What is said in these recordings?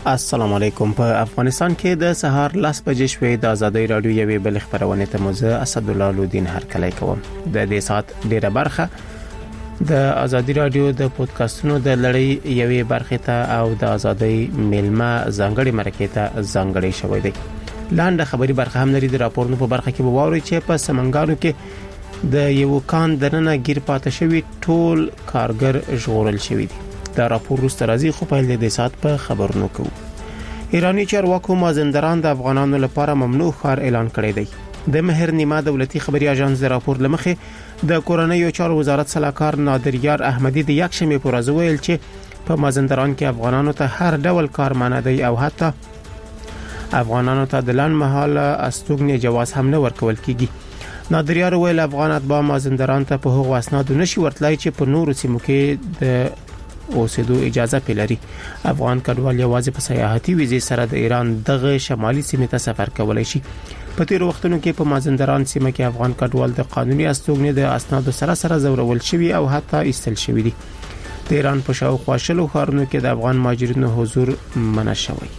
السلام علیکم. په افغانستان کې د سهار 10 بجې شوې د ازادي رادیو یوې بل خبرونه ته موزه اسد الله لودین هرکلی کوم. د دې سات ډیره برخه د ازادي رادیو د پودکاسټونو د لړۍ یوې برخه ته او د ازادي میلمه ځانګړي مرکه ته ځانګړي شوې ده. لاندې خبري برخه هم لري. د راپورونو په برخه کې به ووري چې په سمنګانو کې د یو کان دننه گیر پاتې شوی ټول کارګر ژغورل شوی دي. دا راپور روسته راځي خو په دې سات په خبرونو کوو. ایرانی چارواکو مازندران د افغانانو لپاره ممنوع ښار اعلان کړی دی. د مهر نیمه دولتي خبري اژانس د راپور لمخې د کورنیو چارو وزارت سلاکار نادریار احمدی د یک شنبه پر ورځ ویل چې په مازندران کې افغانانو ته هر ډول کار منع دی او حتی افغانانو ته د لن محاله استوګنې جواز هم نه ورکول کیږي. نادریار ویل افغان اتباع مازندران ته په هغو اسناد نشي ورتلای چې په نورو سیمو کې د اوسېدو اجازه پیلري. افغان کډوال یوازې په سیاحتي ویزې سره د ایران دغه شمالي سیمې ته سفر کولای شي. په تیر وختونو کې په مازندران سیمه کې افغان کډوال د قانوني استوګنې د اسنادو سره زورول شوی او حتی ایستل شوی دي. د ایران په شاوخوا شلو ښارونو کې د افغان مهاجرینو حضور منع شوی.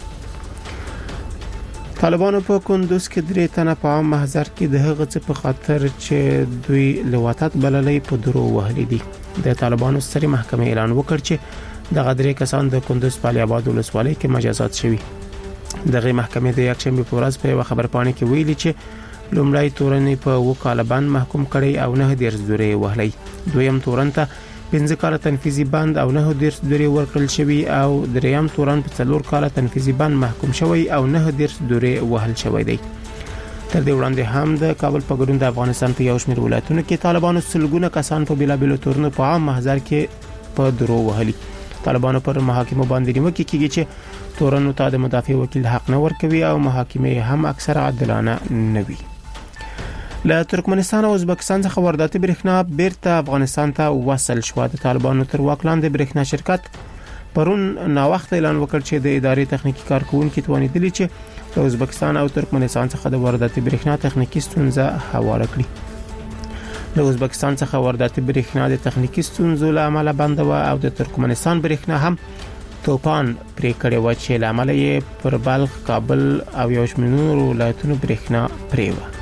طالبانو په کندوز کې درې تنه په عام محضر کې د هغه څه په خاطر چې دوی لواطت بللې په درو وهلې دي. د طالبانو ستري محکمه اعلان وکړ چې د غدرې کسان د کندوز په علي آباد ولسوالۍ کې مجازات شوي. دغه محکمه د یک شنبه په ورځ په خبرپاڼه کې ویلي چې لومړی تورن په وکاله بند محکوم کړي او نه ډیر زوري وهلې. دویم تورن ته 15 کال تنفيذي بند او نه ډیر زوري ورکړل شوی او دریم تورن په 4 کال تنفيذي بند محکوم شوی او نه ډیر زوري وهل شوی دی. تر دې وړاندې هم د کابل په ګډون د افغانستان په یو شمېر ولایتونو کې طالبانو سلګونه کسان په بلابلو تورنو په عام محضر کې په درو وهلي. طالبانو پر محاکمو باندې نیوکه کیږي چې تورنو ته د مدافع وکیل حق نه ورکوي او محاکمې هم اکثر عادلانه نه وي. له ترکمنستان او ازبکستان څخه وارداتي برېښنا بیرته افغانستان ته وصل شو. د طالبانو تر واک لاندې برېښنا شرکت پرون نا وخت اعلان وکړ چې د ادارې تخنیکی کارکونکو توانیدلی چې د ازبکستان او ترکمنستان څخه د وارداتي برېښنا تخنیکی ستونزه حواله کړي. د ازبکستان څخه وارداتي برېښنا د تخنیکی ستونزو له امله بند و او د ترکمنستان برېښنا هم توپان پرې کړی و چې له امله یې پر بلخ، کابل او یو شمېر نورو ولایتونو برېښنا پرې و.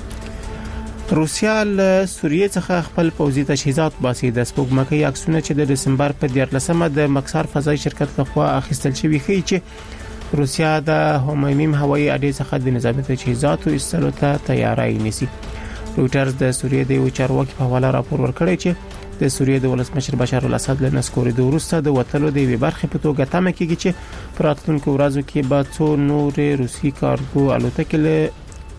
روسیا له سوریې څخه خپل پوځي تجهیزات باسي. د سپوږمکۍ عکسونه چې د دسمبر په 14مه د مکسار فضایي شرکت لخوا اخیستل شوی ښیي چې روسیا د هومایمیم هوایي اډې څخه د نظامي تجهیزاتو ایستلو ته تیاری نیسي. رويټرز د سوریې د چارواکي په حواله راپور ورکړی چې د سوریې د ولسمشر بشار الاسد له نسکوري د وروسته د وټلو د وی برخه په توګه تمه کیږي چې په راتلونکو ورځو کې به څو نورې روسي کارګو الوتکې له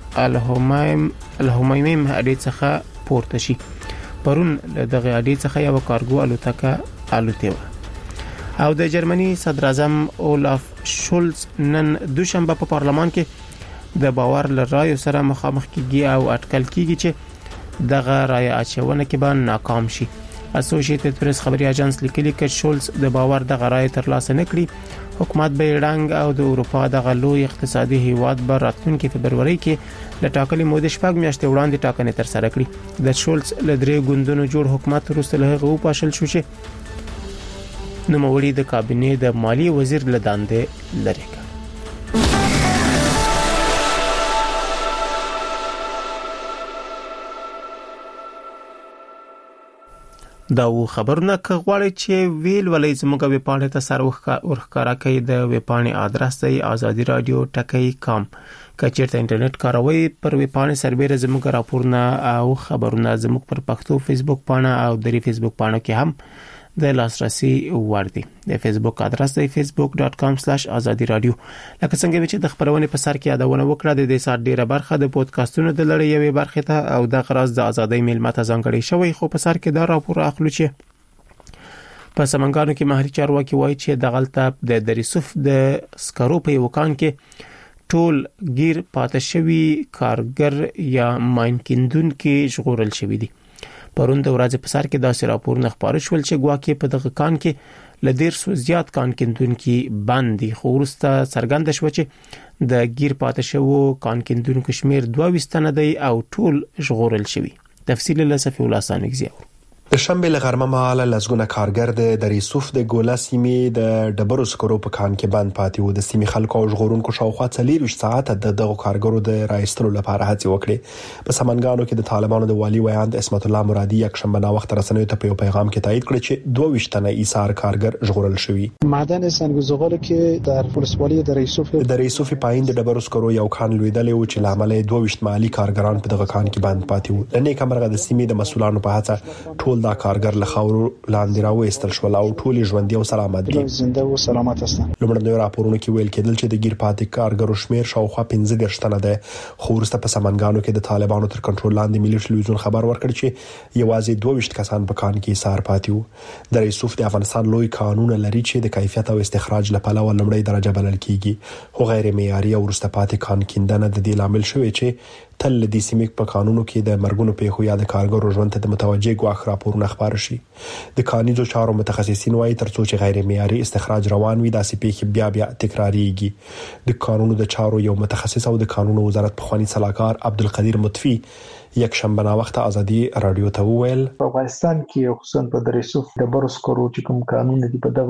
الهومایمیم اډې څخه پورته شي. پرون دغه اډې څخه یو کارګو الوتکه الوتې و. او د جرمني صدر اعظم اولاف شولز نن دوشنبه په پارلمان کې د باور لرایو سره مخامخ کیږي او اټکل کیږي چې دغه رای اچونه کې به ناکام شي. اسوسییټډ پریس خبري اژانس لیکلي چې شولز د باور دغه رای ترلاسه نکړي. حکومت به رنګ او د اروپا د غلو اقتصادي هیواد بر راتلونکي فبرवरी کې د ټاکلي مودې شپږ میاشتې وړاندې ټاکنې تر سره کړې. د شولز له درې ګوندونو جوړ حکومت وروسته له هغه پاشل شو چې نوموړي د کابینې د مالی وزیر له دندې لري. دا و خبرونه کغواړي چې ویل ولې زموږ ویبپاڼه ته سر ورخکارا کوي. د ویبپاڼې ادرس دی azadiradio.com. کچېرته انټرنیټ کاروي پر ویبپاڼه سربېره زموږ راپورونه او خبرونه زموږ پر پښتو فیسبوک پاڼه او د فیسبوک پاڼه کې هم د لاسرسي وړ دي. د فیسبوک ادرس دی facebook.com/azadiradio. لکه څنګه چې د خبرونه په سر کې یادونه وکړه د دې سات ډیره برخه د پودکاسټونو د لړۍ یوې برخه ته او د غراز د ازادۍ میلمه ته ځانګړي شوی. خو په سر کې دا راپور اخلو چې په سمنګانو کې محلي چارواکي وایي چې د غلطه د دریسوف د سکرو په وکان کې ټول گیر پاتې شوی کارګر یا ماین کیندونکو ژغورل شوی دي. پرون د ورځې په سر کې داسې راپورونه خبرې شول چې ګواکې په دغه کان کې ل 150 زیات کان کیندونکو باندې خو ورسته څرګند شو چې د گیر پاتې شوو کان کیندونکو شمیر 22 تنه دی او ټول ژغورل شوی. تفصیل له صفي الله سانګزیو. د شنبه له غرمه مهاله لسګونه کارګر د دریسوف د ګولا سیمې د ډبرو سکرو په کان کې بند پاتې وو. د سیمې خلکو او ژغورونکو شاوخوا 24 ساعت د دغو کارګرو د راایستلو لپاره هڅې وکړې. په سمنګانو کې د طالبانو د والي ویاند اسمت الله مرادي یک شنبه نا وخت رسنیو ته په پیغام کې تایید کړ چې 22 تنه ایثار کارګر ژغورل شوي. معدن سنگزغال که در ولسوالی دریسوف پایین د ډبرو سکرو یو کان لویدلې و چې لامل 22 محلي کارګران په دغه کان کې بند پاتې وو. لنې کمرغه د سیمې د مسولانو په هڅه ټول دا کارګر له خاورو لاندې راوېستل شول او ټول ژوندي او سلامت دي. زنده او سلامت هستند. لومړنیو راپورونو کې ویل کېدل چې د ګیر پاتې کارګرو شمیر شاوخوا 15 تنه ده. خو وروسته په سمنګانو کې د طالبانو تر کنټرول لاندې ملي ټلویزیون خبر ورکړ چې یوازې 22 کسان په کان کې ایثار پاتې وو. د ریسوف د افغانستان لوی قانون لري چې د کیفیت او استخراج لپاره لومړی درجه بلل کیږي. خو غیر معیاري او وروسته پاتې کان کیندنه د دې لامل شوی چې تل د سیمې په قانونو کې د مرګونو پیښو یا د کارګرو ژوند ته د متوجه غواخ راپورونه خبر شي. د قانوني چارو متخصصین وايي ترڅو چې غیر معیاري استخراج روان وي داسې پیښې بیا تکراریږي. د قانونو د چارو یو متخصص او د قانونو وزارت پخوانی صلاحکار عبدالقدیر مطفی یک شنبه نا وخت ازادي رادیو ته وویل په افغانستان کې خصوصا په دریسوف د برسکرو چې کوم قانون دی په دغه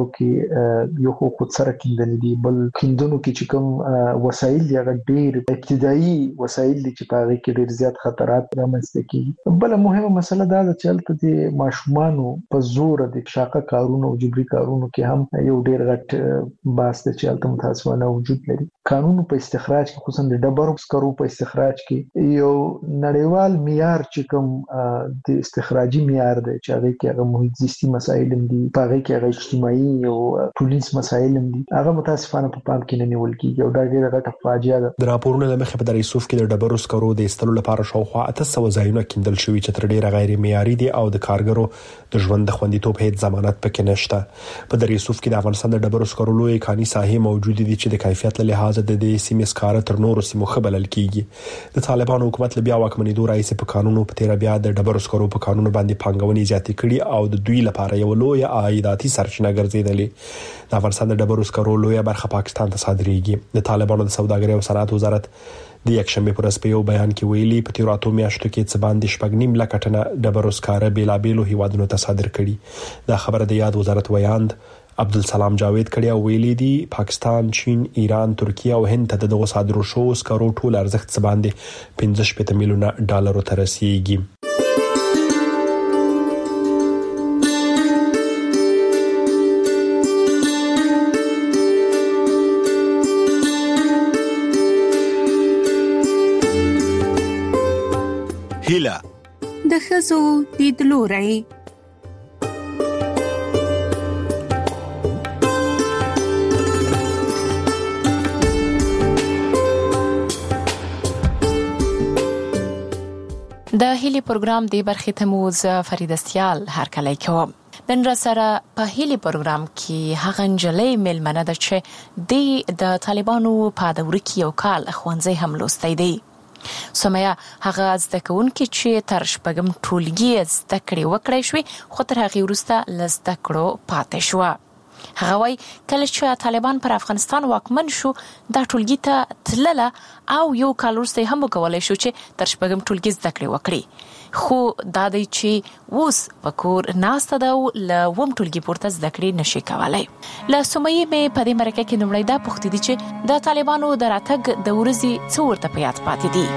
کې یو خود سره کیندنې دي بل کیندونو کې چې کوم وسایل دی هغه ډیر ابتدایي وسایل دي چې په هغه کې ډیر زیات خطرات رامنځته کیږي. بل مهمه مسله دا ده چې هلته د ماشومانو په زور د شاقه کارونو او جبري کارونو کې هم یو ډیر غټ باس دی چې هلته متاسفانه وجود لري. قانون په استخراج کې خصوصا د ډبرو سکرو په استخراج کې یو نړیوال معیار چې کوم د استخراجي معیار دی چې هغه کې هغه محیط زیستي مسایل هم دي په هغه کې هغه اجتماعي او ټولنیز مسایل هم دي هغه متاسفانه په پام کې نه نیول کیږي او دا ډیره غټه فاجعه ده. د راپورونو له مخې په دریسوف کې د ډبرو سکرو د ایستلو لپاره شاوخوا 800 ځایونه کیندل شوي چې تر ډیره غیر معیاري دي او د کارګرو د ژوند د خوندیتوب هیڅ ضمانت پکې نشته. په دریسوف کې د افغانستان د ډبرو سکرو لوی کاني ساحې موجود دي چې د کیفیت له لحاظ د دې سیمې سکاره تر نورو سیمو خبرل کیږي. د طالبانو حکومت له بیا واکمنېدو راځي په قانونو په تیر بیا د ډبرو سکرو په قانون باندې پانګونې زیاتې کړي او د دوی لپاره یو لوی عایداتي سرچینه ګرځیدلې. د افغانستان د ډبرو سکرو لوی برخه پاکستان ته صادریږي. د طالبانو د سوداګرۍ او صنعت وزارت د یک شنبه پر په یو بیان کې ویلي په تیر اتو میاشتو کې څه باندې 8.5 لک ټنه ډبرو سکاره بیلابېلو هیوادونو ته صادر کړي. دا خبره د یاد وزارت ویاند عبدالسلام جاوید کړي او ویلي دي پاکستان، چین، ایران، ترکیه او هند ته دغه صادرو شو سکرو ټول ارزښت څه باندې 15 میلیونه ډالر ته رسیدي. هیله د ښځو لیدلوری. د هیلي پروګرام دی برخې ته مو ز فریده سیال هر کله کوم. نن را سره په هیلي پروګرام کې هغه نجلۍ ملمنه ده چې د طالبانو په دور کې یو کال ښوونځی هم لوستی دی. سمیا هغه زده کوونکې چې تر شپږم ټولګي زده کړې وکړې شوې خو تر هغې وروسته له زده کړو پاتې شوه. هغه وایي کله چې طالبان پر افغانستان واکمن شو دا ټولګي ته تلله او یو کال وروسته هم وکولای شو چې تر شپږم ټولګي زده کړې وکړي. خو دا دی چې اوس په کور ناسته ده او له اووم ټولګي پورته زده کړې نشي کولی. له سمیې مې په دې مرکه کې لومړی دا پوښتې دي چې د طالبانو د راتګ د ورځې څه ورته په یاد پاتې دي.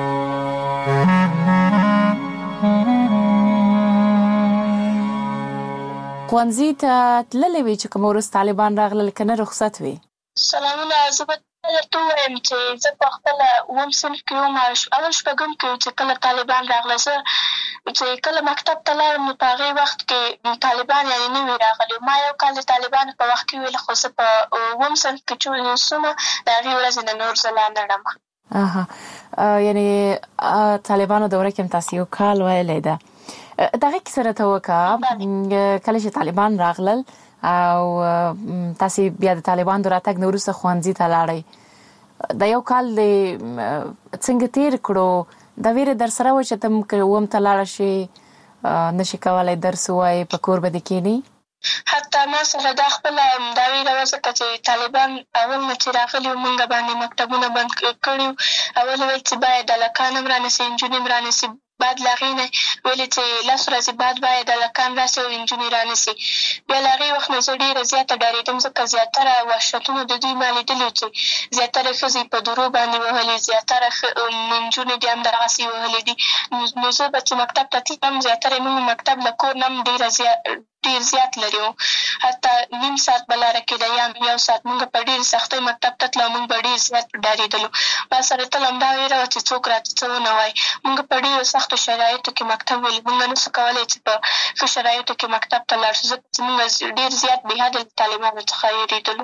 ښوونځي ته تللی وې چې کوم وروسته طالبان راغلل که نه رخصت وې؟ سلامونه. زه به درته ووایم چې زه په خپله اووم صنف کې وم اول شپږم کې چې کله طالبان راغله. زه چې کله مکتب ته لاړم نو په هغې وخت کې طالبان یعنې نه وي راغلي. ما یو کال د طالبانو په وخت کې ویل خو زه په اووم صنف کې چې اوسم د هغې ورځې نه نور زه لا نه ړم. یعنې طالبانو دوره کې هم تاسې یو کال ویلی ده. دغه کیسه راته وکړه کله چې طالبان راغلل او تاسې بیا د طالبان د راتګ نه وروسته ښوونځي ته لاړئ. دا یو کال څنګه تیر کړو؟ دا ویره در سره وه چې ته که اووم ته لاړه شي نشي کولی درس ووایې په کور به دې کښېنې؟ حتی ما سره دا خپله دا ویره وه ځکه چې طالبان اول نه چې راغلي وو موږ باندې مکتبونه بند کړي وو. اول ویل چې باید هلکان هم رانه سي نجونې هم رانه سي بعد لاغینه ولې چې لاس ورځې بعد باید هلکان راسي او انجونې رانیسي. بیا له هغې وخت نه زه ډېره زیاته ډارېدم ځکه زیاتره وحشتونه د دوی ما لیدلي چې زیاتره ښځې په درو باندې وهلې، زیاتره نجونې دې هم دغسې وهلې دي. نو زه به چې مکتب ته تلم زیاتره یې موږ مکتب له کور نه هم ډېر زیات لرې وو، حتی نیم ساعت به لاره کېده یا یو ساعت. موږ په ډېرې سختۍ مکتب ته تلو، موږ به ډېر زیات ډارېدلو. ما سره تل همدا ویره وه چې څوک راته څه ونه وایي. موږ په ډېرو سختو شرایطو کې مکتب ولې موږ نه سو کولی چې په ښه شرایطو کې مکتب ته لاړ شو، ځکه چې موږ ډېر زیات بې حده له طالبانو څخه وېرېدلو.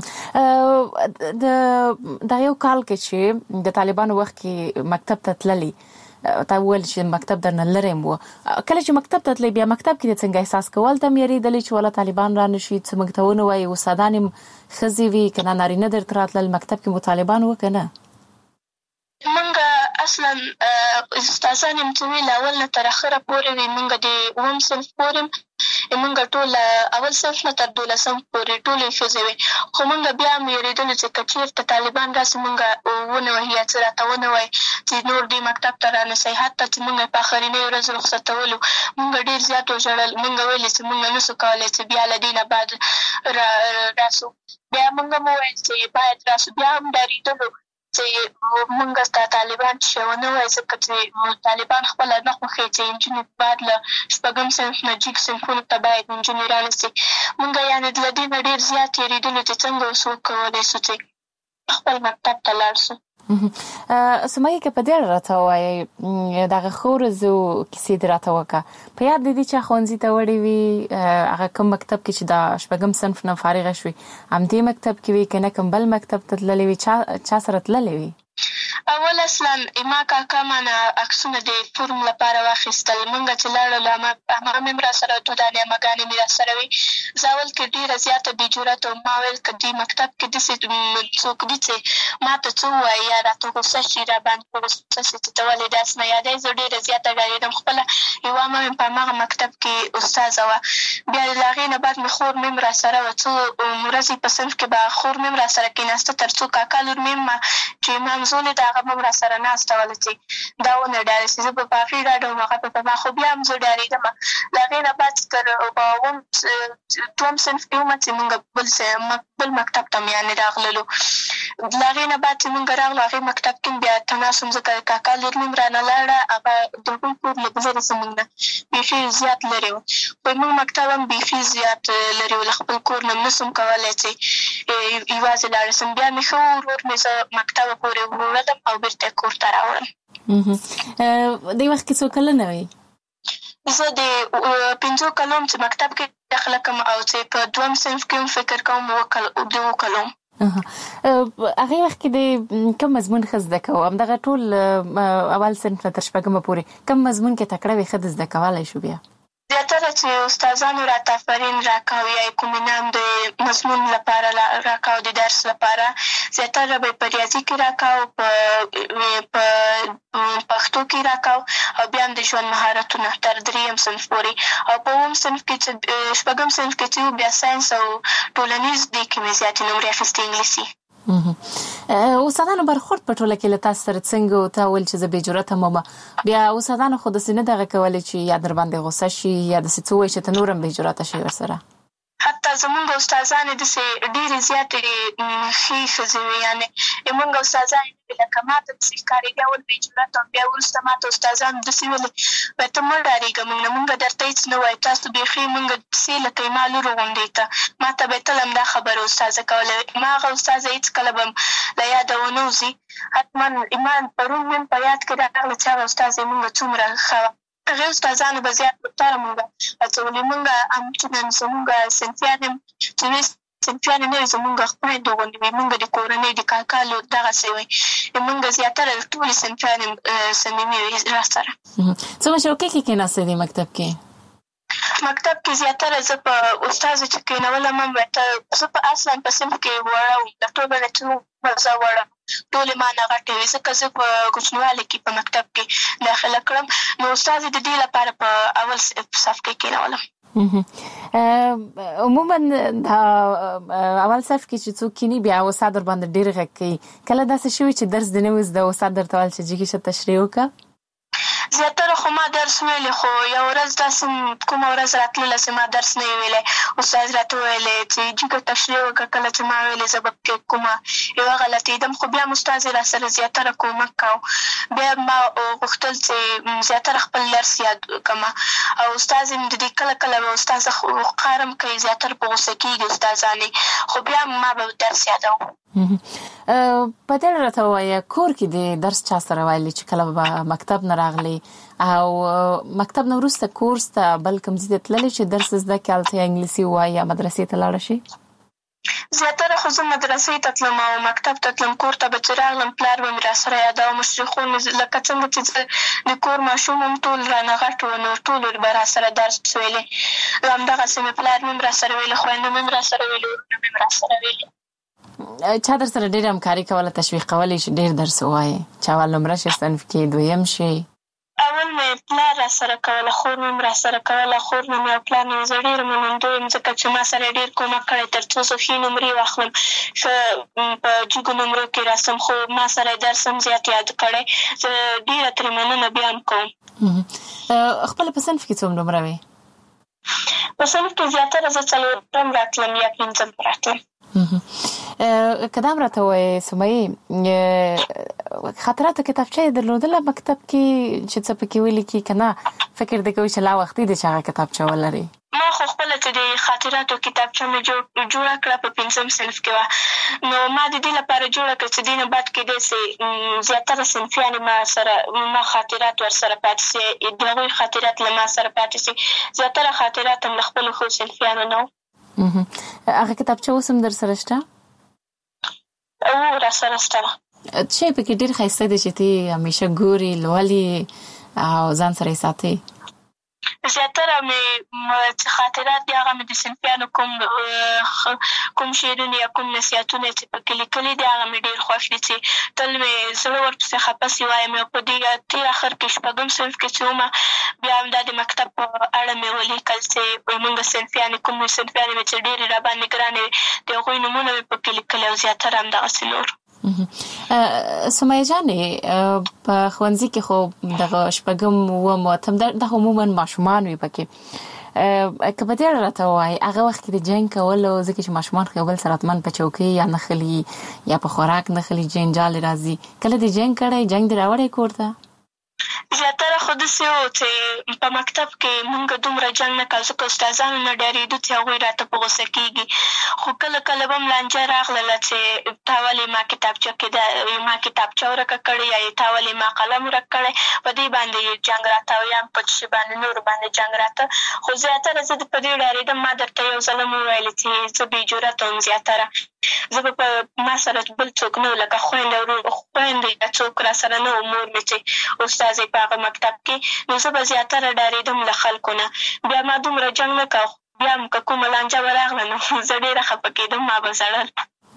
د یو کال کې چې د طالبانو وخت کې مکتب ته تللی، تا وویل چې مکتب درنه لرې و، کله چې مکتب ته تللی بیا مکتب کې څنګه احساس کول؟ ته هم یېرېدلې چې والا طالبان را نه شي څه موږ ته ونه وایي؟ استادان هم ښځې وي که نه نارینه درته راتلل؟ مکتب کې مو طالبان وه که نه؟ موږ اصلا استادان یم چې وي له اول نه تر اخره پورې وي. موږ د 9 صنف پورې موږ ټول اول صنف نه تر 12 پورې ټولې ښځې وې، خو موږ بیا هم یېرېدلو چې که چېرته طالبان راسي موږ ونه وهي یا څه راته ونه وایي چې نور دې مکتب ته را نسئ. حتی چې موږ په آخرنۍ ورځ رخصتولو موږ ډېر زیات وژړل. موږ ویلې چې موږ نه سو کولی چې بیا له دې نه بعد راسو. بیا موږ هم وویل چې باید راسو. بیا هم ډارېدلو چې موږ ته طالبان چې ونه وایي، ځکه چې طالبان خپله نه خوښوي چې نجونې بعد له 6 صنف نه جګ صنفونو ته باید نجونې رانیسي. موږ یعنې له دې نه ډېر زیات یېرېدلو چې څنګه اوس وکولی سو چې خپل مکتب ته لاړ سو. سمیه که په دې اړه راته ووایئ دغه ښو ورځو کیسې دې راته وکړه. په یاد دې دي چې ښوونځي ته وړې وي، هغه کوم مکتب کې چې د 6 صنف نه فارغه شوې همدې مکتب کې وي که نه کوم بل مکتب ته تللې وي؟ چا سره تللې وي؟ اول اصلا ما کاکا مانه عکسونه د فورم لپاره واخیستل. موږ چې لاړو هماغه مې را سره څو دانې هماګانې مې را سره وي. زه اول کې ډېره زیاته بې جرأته وم. ما ویل که دې مکتب کې داسې څوک دي چې ما ته څه ووایي یا راته غوسه شي، را باندې په غوسه شي چې ته ولې داسې نه یادوې. زه ډېره زیاته ډارېدم. خپله یوه مه مې په هماغه مکتب کې استاذه وه. بیا له هغې نه بعد مې خور مې هم را سره وه. څو ورځې په صنف کې به خور مې هم را سره کېناسته تر څو کاکا لور مې هم چې مامزولې د هغه به هم را سره ناسته وله چې دا ونه ډارې شي. زه به په هغې ډاډه وم، هغه به په ما. خو بیا هم زه ډارېدم. له هغې نه بعد تر 2 صنف کې ومه چې مونږ بل مکتب ته یعنې راغللو. له هغې نه بعد چې مونږ راغلو هغې مکتب کې بیا تناس وم، ځکه کاکا لور مې هم رانه لاړه. هغه د هغوی کور لږ لرې زمونږ نه بیخي زیات لرې و. خو مونږ مکتب هم بیخي زیات لرې و. له خپل کور نه نه سم کولی چې یوازې لاړه سم. بیا مې ښه ورور مې زه مکتبه پورې وړلم او بېرته یې کور ته راوړم. دې وخت کې څو کلنه وې؟ زه د 5 کلو چې مکتب کې داخله کوم او چې په 2 صنف کې هم فکر کوم 2 کلو. هغې وخت کې د کوم مضمون ښه زده کوو؟ همدغه ټول اول صنف نه تر 6 پورې کوم مضمون کې تکړه وې ښه د زده کولی شو؟ بیا زیاتره چې استادانو راته آفرین راکاو یا کوم انعام د مضمون لپاره راکاو د درس لپاره، زیاتره به په ریاضي کې راکاو، په پښتو کې راکاو او بیا هم د ژوند مهارتونه تر 3 صنف پورې. او په 9 صنف کې چې 6 صنف کې چې بیا ساینس او ټولنیز دې کې مې زیاتې نمرې اخیستې انګلیسي. استادانو برخورد په ټوله کې له تاسو سره څنګه و؟ ته ویل چې زه بې جرأته وم، بیا استادانو خو داسې نه دغه کولی چې یا در باندې غوسه شي یا داسې څه ووایي چې ته نور هم بې جرأته شي ورسره؟ حتی زمونږ استادانې داسې ډېرې زیاتې ښې ښځې وې. یعنې زمونږ استادانې لکه ما ته داسې ښکارېدې اول بې جرأته وم، بیا وروسته ما ته استادانو داسې ویلې ته مه ډارېږه، مونږ درته هېڅ نه وایو، تاسو بیخي مونږ داسې لکه ما لور غوندې ته. ما ته به یې تل همدا خبره استاذه کوله. ما هغه استاذه هېڅکله به له یاده ونه وځي. حتما ایمان پرون مې په یاد کې راغله چې هغه استاذه یې مونږ څومره ښه وه. هغې استادانو به زیات محترم مونږ هڅولي. مونږ همچنان زمونږ صنفیان هم چې نوې صنفیان نه وي زمونږ خویندو غوندې وي. مونږ د کورنۍ د کاکا لور دغسې وي. مونږ زیاتره ټولې صنفیان صمیمي وي را سره. څومره چوکۍ کې کېناستې دې مکتب کې؟ مکتب کې زیاتره زه په استازو چې کېنولم هم زه په اصلا په صنف کې وړه وم، د ټولو نه چې زه وړه ټولې ما نه غټې وې، ځکه زه په کوچنیوالي کې په مکتب کې داخله کړم. نو استازې د دې لپاره په اول صف کې کېنولم. عموما اول صف کې چې څوک کینی بیا استاد در باندې ډېر غږ کوي. کله داسې شوي چې درس دې نه وي زده استاد درته ویل چې جګې شه تشریح وکړه؟ زیاتره خو ما درس ویلی خو یو ورځ داسې کومه ورځ راتلله چې ما درس نه ویلی استاد راته ویلی چې جګه تشریح وکړه کله چې ما ویلې زه به پکې کومه یوه غلطېدم خو بیا م استاد یې راسره زیاتره کومک کوو بیا ما غوښتل چې زیاتره خپل درس یاد کړمه او استاد یې د دې کله کله به استاد قهرم کوي زیاتره په غوسه کېږي استادانې خو بیا ما به درس یادوم په دې راته وایه کور کې د درس چا سره ویلي چې کله به مکتب نه راغلی او مکتب نه وروسته کورس ته بل کوم ځای ته تللی چې درس زده کړې هلته انګلیسي ووایي یا مدرسې ته لاړه شي زیاتره خو زه مدرسې ته تلم او مکتب ته تلم کور ته به چې راغلم پلار به مې راسره یادوه مشرخون مې لکه څنګه چې زه د کور ماشوم هم ټول رانه غټ وو نو ټولو به راسره درس ویلی همدغسې مې پلار مې هم راسره ویلی خویندو مې هم راسره ویلي ورونه مې هم راسره ویلي چا در سره ډېره همکاري کوله تشویق کولی چې ډېر درس ووایې چې اول نمره شي صنف کې دویم شي اول مې پلار راسره کوله خور مې هم راسره کوله خور مې او پلار مې زه ډېره منندوی یم ځکه چې ما سره یې ډېر کومک کړی تر څو زه ښې نمرې واخلم ښه په جګو نمرو کې راسم خو ما سره یې درس هم زیات یاد کړی زه ډېره ترې مننه بیا هم کوم خپله په صنف کې څوم نمره وې په صنف کې زیاتره زه څلورم راتلم یا پنځم راتلم که دا هم راته وایې سمیې خاطراتو کتابچه یې درلودله مکتب کې چې څه پکې ولیکي که نه فکر دې کوي چې لا وختي دی چې هغه کتابچه ولري ما خو خپله چې د خاطراتو کتابچه مې جوړه کړه په پنځم صنف کې وه نو ما د دې لپاره جوړه کړه چې دې نه بعد کېدی سي زیاتره صنفیانې ما خاطرات ورسره پاتې سي د هغوی خاطرات له ما سره پاتې سي زیاتره خاطرات هم له خپلو ښو صنفیانو نه هغه کتابچه اوس هم در سره شته راسره شته چې پکې ډېر ښایسته دی چې ته همیشه ګوري لولې او ځان سره یې ساتې زیاتره مې خاطرات دي هغه مې د صنفیانو کوم شعرونه یا کوم نصیحتونه چې پکې لیکلي دي هغه مې ډېر خوښ دي چې تل مې زړه ورپسې خفه سي وایم او په دې تېر اخر کې شپږم صنف کې چې ومه بیا همدا د مکتب په اړه مې ولیکل چې موږ صنفیانې کوم صنفیانې مې چې ډېرې راباندې ګرانې وې د هغوی نومونه مې پکې لیکلي او زیاتره همدغسې نور سمیه جانې په ښوونځي کې خو دغه شپږم اووم اتم دا عموما ماشومان وي پکې که په دې اړه راته ووایي هغه وخت کې د جنګ کولو ځکه چې ماشومان خو یو بل سره حتما په چوکۍ یا نښلي یا په خوراک نښلي جنجال راځي کله دې جنګ کړی جنګ دې راوړی کور ته زیاتره خو داسې وو چې په مکتب کې مونږ دومره جنګ نه کوو ځکه استادانو نه ډارېدو چې هغوی راته په غوسه کېږي خو کله کله به م لانجه راغلله چې تا ولې ما کتابچه کې ما کتابچه ورکه کړې یا تا ولې ما قلم ورک کړی په دې باندې جنګ راته او یا په څه باندې نورو باندې جنګ راته خو زیاتره زه په دې ډارېدم ما درته یو ځل هم وویلې چې زه بې جرأته وم زیاتره زه به په ما سره بل څوک نه و لکه خویندې یا څوک را سره نه و مور مې چې استاد یې په هغه مکتب کې نو زه به زیاتره ډارېدم له خلکو نه بیا ما دومره جنګ نه کوه بیا هم که کومه لانجه به راغله نو زه ډېره خفه کېدم ما به ژړل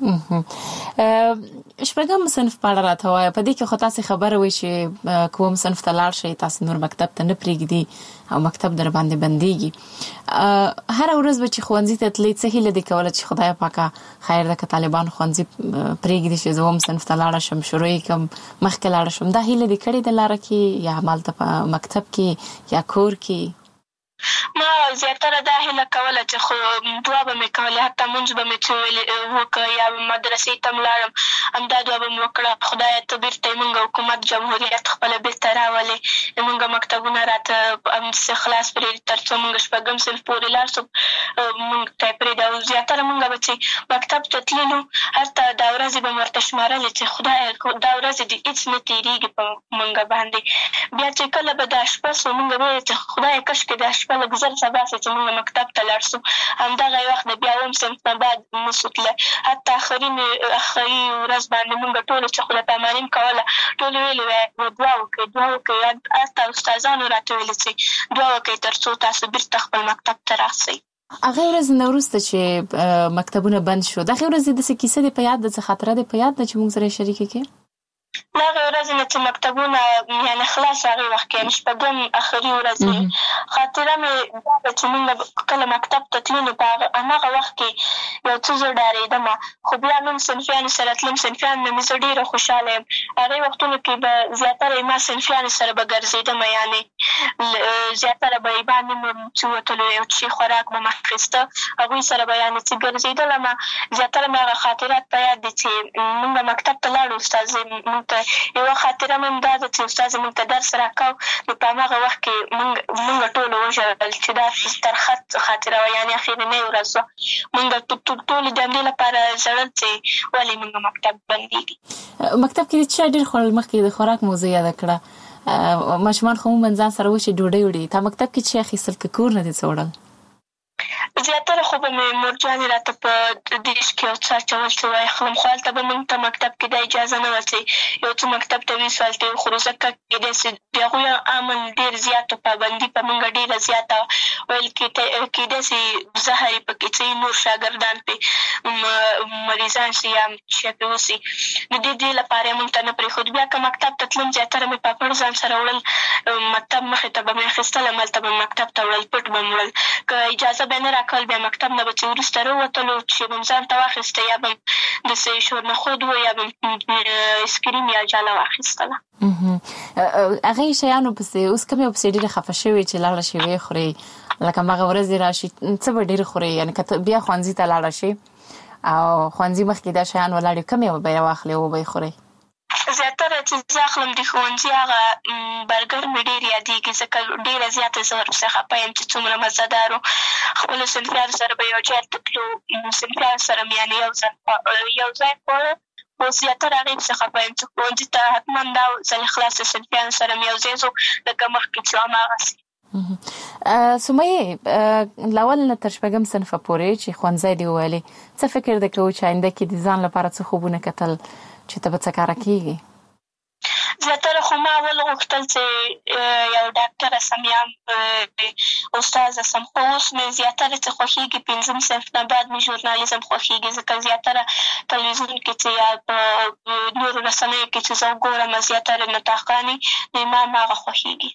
شپږم صنف په اړه راته وایه په دې کې خو تاسې خبره وایي چې کوم صنف ته لاړ شئ تاسې نور مکتب ته نه پرېږدي او مکتب در باندې بندېږي هره ورځ به چې ښوونځي ته تلئ څه هیله دې کوله چې خدای پاکه خیر ده که طالبان ښوونځي پرېږدي چې زه هم صنف ته لاړه شم شروع یې کړم مخکې لاړه شم دا هیله دې کړې ده لاره کې یا همالته په مکتب کې یا کور کې ما زیاتره دا هیله کوله چې خو دعا به مې کولې حتی مونځ به مې څه وکړه یا مدرسې ته م لاړم همدا دعا به مې وکړه خدایه ته بېرته یې مونږ حکومت جمهوریت خپله بېرته راولې مونږ مکتبونه راته همداسې خلاص پرېږدي تر څو مونږ شپږم صنف پورې لاړ شو مونږ ته یې پرېږدي او زیاتره مونږ به چې مکتب ته تللو هلته دا ورځې به مې ورته شمارلې چې خدایه دا ورځې دې هېڅ نه تېرېږي په مونږ باندې بیا چې کله به دا شپه سو مونږ به ویل چې خدایه کشکې دا شپه لږ زر سبا سي چې مونږ مکتب ته لاړ سو همدغه وخت د بیا اووم صنف نه بعد نسو تللی حتی آخري ورځ باندې مونږ ټولو چې خدای پاماني م کوله ټولو ویلې وایي دعا وکړئ حتی استادانو راته ویلې چې دعا وکړئ تر څو تاسو بېرته خپل مکتب ته راسئ هغې ورځې نه وروسته چې مکتبونه بند شو دغې ورځې داسې کیسه دې په یاد ده څه خاطره دې په یاد ده چې مونږ سره یې شریکه کړې هغه ورځ نه چې مکتبونه یعنې خلاص هغې وخت کې یعنې شپږم اخري ورځ خاطره مې دا ده چې موږ کله مکتب ته تلو نو په هماغه وخت کې یو څه زه ډارېدمه خو بیا نوم صنفیانو سره تلم صنفیانو نه مې زه ډېره خوشحاله یم هغې وختونو کې به زیاتره ما صنفیانو سره به ګرځېدمه یعنې زیاتره به یې باندې مو چې وتلو یو څه خوراک به مې اخېسته هغوی سره به یعنې چې ګرځېدلمه زیاتره مې هغه خاطرات په یاد دي چې موږ مکتب ته لاړو استاد موږ ته یوه خاطره مې هم دا ده چې استاد موږ ته درس راکاو نو په هماغه وخت کې موږ ټولو وژړل چې دا ترخه خاطره وه یعنې اخرنۍ ورځ وه موږ ټولې د همدې لپاره ژړل چې ولې موږ مکتب بندېږي مکتب کې د څه ډېر خوړل مخکې د خوراک موضوع یاده کړه ماشومان خو عموماً ځان سره وشي ډوډۍ وړي تا مکتب کې څه اخیستل که کور نه دې څه وړل زیاتره خو به مې مورجانې راته په دیش کې یو څه اچول چې وایي خلم خو هلته به موږ ته مکتب کې دا اجازه نه وه چې یو څه مکتب ته ویسو هلته وخورو ځکه کېدای سي د هغوی امن ډېر زیات و پابندي په موږ ډېره زیاته وه ویل کېدای سي زهر یې پکې څه نور شاګردان پرې مریضان سي یا څه پرې وسي د دې لپاره یې موږ ته نه پرېښود بیا که مکتب ته تلم زیاتره مې پاپړ ځان سره وړل مکتب مخې ته به مې اخېستل هملته به مې مکتب ته وړل پټ به مې وړل که اجازه به نه راکول بیا مکتب نه به چې وروسته راووتلو چې به م ځان ته واخېسته یا به م داسې شورنخود و یا به م اسکریم یا جاله واخېستله هغې شیانو پسې اوس کوم یو پسې ډېرې خفه شوې چې لاړه شي ویې خورې لکه هماغه ورځې راشي څه به ډېر خورې یعنې که بیا ښوونځي ته لاړه شي او ښوونځي مخکې دا شیان ولاړې کوم یو به یې واخلې او به یې خورې زیاتره چې زه اخلم د ښوونځي هغه برګر مې ډېر یادېږي ځکه ډېره زیاته زه ورپسې خفه یم چې څومره مزهدار و خپلو صنفیانو سره به یو ځای ته تلو صنفیانو سره مې یعنې یو ځای خواړه خو زیاتره هغې پسې خفه یم چې ښوونځي ته حتما دا ځل خلاص صنفیانو سره مې یو ځای ځو لکه مخکې چې هماغسې سمیه لاول نه تر شپږم صنفه پورې چې ښوونځی دې وویلې څه فکر دې کوو چې آینده کې د ځان لپاره څه خوبونه کتل چې ته به څه کاره کېږي زیاتره خو ما اول غوښتل چې یو ډاکټره سم یا استاذه سم خو اوس مې زیاتره چې خوښېږي پنځم صنف نه بعد مې ژورنالیزم خوښېږي ځکه زیاتره تلویزیون کې چې یا په نورو رسنیو کې چې زه وګورم زیاتره نطاقانې نو ما هغه خوښېږي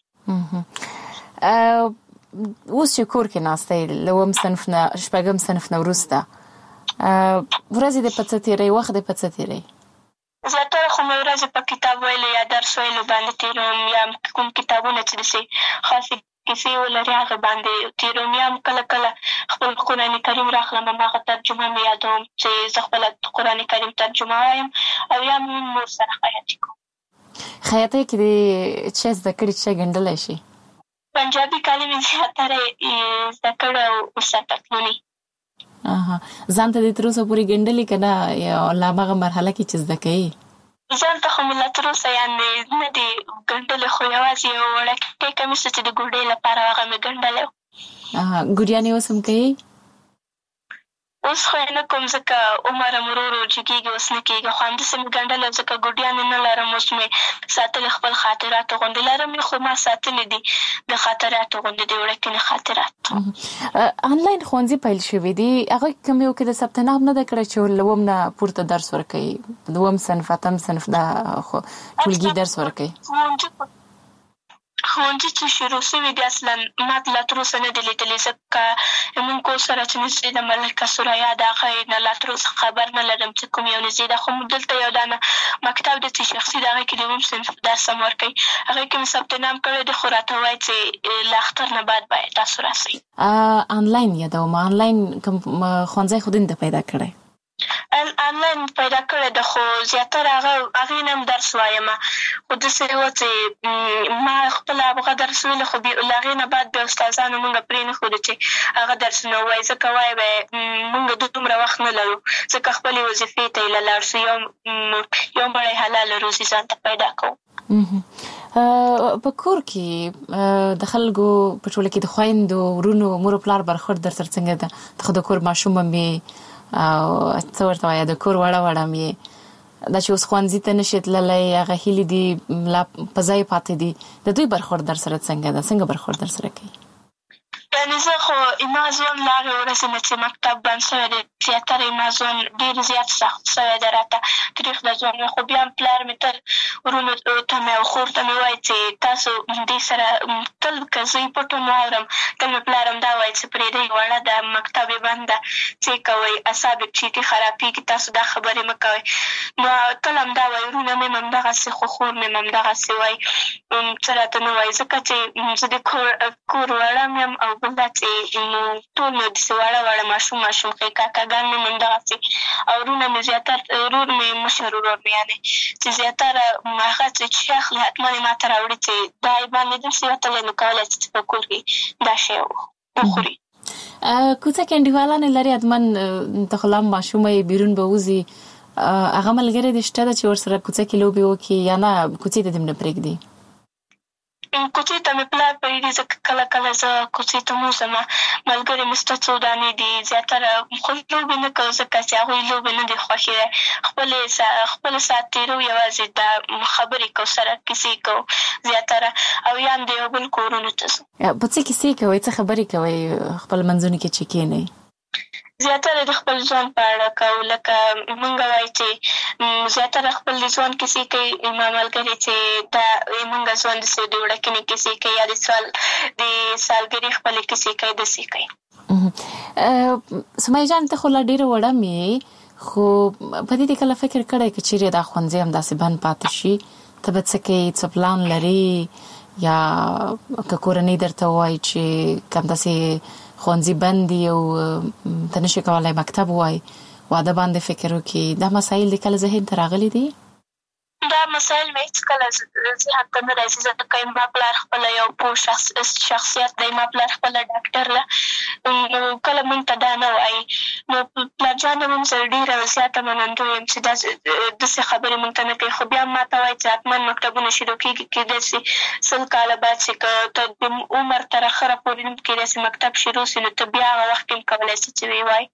اوس چې کور کې ناسته یې له اووم صنف نه شپږم صنف نه وروسته ورځې دې په څه تېروي وخت دې په څه تېروي زیاتره خو مې ورځې په کتاب ویلو یا درس ویلو باندې تېروم یا کوم کتابونه چې داسې خاصې کیسې ولري هغه باندې تېروم یا کله کله خپل قرآن کریم راخلم هماغه ترجمه مې یادوم چې زه خپله قرآن کریم ترجمه وایم او یا مې مور سره خیاطي کوم خیاطۍ کې دې څه زده کړي چې ګنډلی شي پنجابي کالي مې زیاتره زده کړی او سرپتلونې ځان ته دې تر اوسه پورې ګنډلي که نه یا لا هماغه مرحله کې چې زده کوې ځان ته خو مې لا تر اوسه یعنې نه دي ګنډلې خو یوازې یو وړکې کمیس چې د ګوډۍ لپاره هغه مې ګنډلی و ګوډیانې اوس هم کوې اوس خو یې نه کوم ځکه عمر هم ورو ورو جګېږي اوس نه کېږي خو همداسې مې ګنډلی ځکه ګوډیانې نه لرم اوس مې ساتلې خپل خاطراتو غوندې لرم خو ما ساتلې دي د خاطراتو غوندې د وړکې خاطرات آنلاین ښوونځي پیل شوي دي هغه کوم یو کې د ثبت نام نه ده کړی چې له اووم نه پورته درس ورکوي دوم صنف اتم صنف دا ټولګي درس ورکوي ښوونځي چې شروع شوي دي اصلا ما لا تر اوسه نه دي لیدلي ځکه زموږ کور سره چې نږدې ده ملکه سریا د هغه نه لا تر اوسه خبر نه لرم چې کوم یو نږدې ده خو دلته یو دانه مکتب دی چې شخصي د هغې کې د اووم صنف درس هم ورکوي هغې کې مې ثبت نام کړی دی خو راته وایي چې له اختر نه بعد باید تاسو راسئ آنلاین یادوم آنلاین کوم ښوونځی خو دې نه پیدا کړی آنلاین پیدا کړی ده خو زیاتره هغې نه هم درس وایم خو داسې وه چې ما خپله هغه درس ویلو خو له هغې نه بعد بیا استادانو موږ پرې نه ښودو چې هغه درسونه ووایي ځکه وایي به موږ دومره وخت نه لرو ځکه خپلې وظیفې ته یې له لاړ شو یو مړی حلاله روزي ځان ته پیدا کوو په کور کې د خلکو په ټوله کې د خویندو ورونو مور و پلار برخورد در سره څنګه ده ته د کور ماشوم هم یې او څه ورته وایه د کور وړه وړه هم یې دا چې اوس ښوونځي ته نشي تللی هغه هیلې دي لا په ځای پاتې دي د دوی برخورد در سره څنګه ده څنګه برخورد در سره کوي یعنې زه خو ما ځوان له هغې ورځې نه چې مکتب بند شوی دی زیاتره ما ځوان ډېر زیات سخت شوی دی راته تریخ د ځوان مې خو بیا هم پلار مې تل ورونو ته مې او خور ته مې وایي چې تاسو دې سره تل که زه یې پټ هم واورم تل مې پلار هم دا وایي چې پرېږدئ وړه ده مکتب یې بند ده څه کوئ اعصاب یې چیټي خرابېږي تاسو دا خبرې مه کوئ نو تل هم دا وایي ورونه مې هم همدغسې خو خور مې هم همدغسې وایي څه راته نه وایي ځکه چې زه د کور وړه مې یم او بل دا چې ټول مې داسې وړه ماشوم ښې کاکاګان مې هم همدغسې او ورونه مې زیاتره ورور مې مشر ورور مې یعنې چې زیاتره هغه چې شی اخلي حتما یې ما ته راوړي چې دا یې باندې داسې وتلی نو کولی چې په کور کې دا شی وخوري کوڅه کې انډیوالانې لري حتما ته خو لا هم ماشومه یې بیرون به وځي هغه ملګری دې شته ده چې ورسره کوڅه کې لوبې وکړي یا نه کوڅې ته دې هم نه پرېږدي کوڅې ته مې پلار پرېږدي ځکه کله کله زه کوڅې ته م وځم ملګري مې شته څو دانې دي زیاتره خو لوبې نه کوو ځکه چې هغوی لوبې نه دي خوښې دی خپل ساعت تېرو یوازې دا خبرې کوو سره کیسې کوو زیاتره او یا هم د یو بل کورونو ته ځو په څه کیسې کوئ څه خبرې کوئ خپل منځونو کې چې کښېنئ زیاتره د خپل ځوان په اړه کوو لکه مونږ وایي چې زیاتره خپل د ځوان کیسې کوي ما ملګري چې دا مونږ ځوان داسې د وړکینې کیسې کوي یا د سالګرې خپلې کیسې کوي داسې کوي سمیه جان ته خو لا ډېره وړه مې خو په دې کله فکر کړی که چیرې دا ښوونځی همداسې بند پاتې شي ته به څه کوې څه پلان لرې یا که کورنۍ درته ووایي چې که همداسې ښوونځي بند دي او ته نشي کولی مکتب ووایي واده باندې فکر وکړي دا مسایل دې کله ذهن ته راغلي دي دا مسایل مې هېڅکله ذهن ته نه راځي ځکه ما پلار خپله یو پوه شخصیت دی ما پلار خپله ډاکټر ده کله مونږ ته دا نه وایي نو پلارجان هم سره ډېره زیاته منندوی یم چې داسې خبرې مونږ ته نه کوي خو بیا هم ما ته وایي چې حتما مکتبونه شروع کېږي کېدای شي 100 کاله بعد چې که ته د عمر تر اخره پورې هم کېدای شي مکتب شروع شي نو ته بیا هغه وخت کې هم کولی شي چې ویې وایي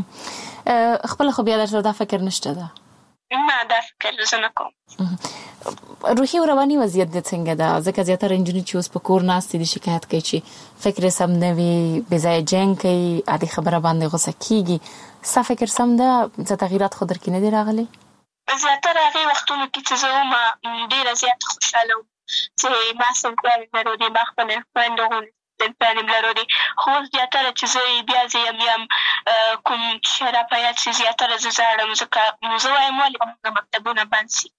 خپله خو بیا درته دا فکر نشته ده نه دا فکر زه نه کوم روحي او رواني وضعیت دې څنګه ده ځکه زیاتره نجونې چې اوس په کور ناستې دي شکایت کوي چې فکر یې سم نه وي بې ځایه جنګ کوي عادي خبره باندې غوسه کېږي ستا فکر سم ده څه تغیرات خو در کې نه دي راغلي زیاتره هغې وختونو کې چې زه وم ډېره زیاته خوشحاله وم چې ما صنفیانې لرلې ما خپلې خویندو غوندې صنفیانې م لرلې خو اوس زیاتره چې زه بیا زه یم کوم شی را په یاد شي زیاتره زه زاړم ځکه زه وایم ولې به موږ مکتبونه بند شي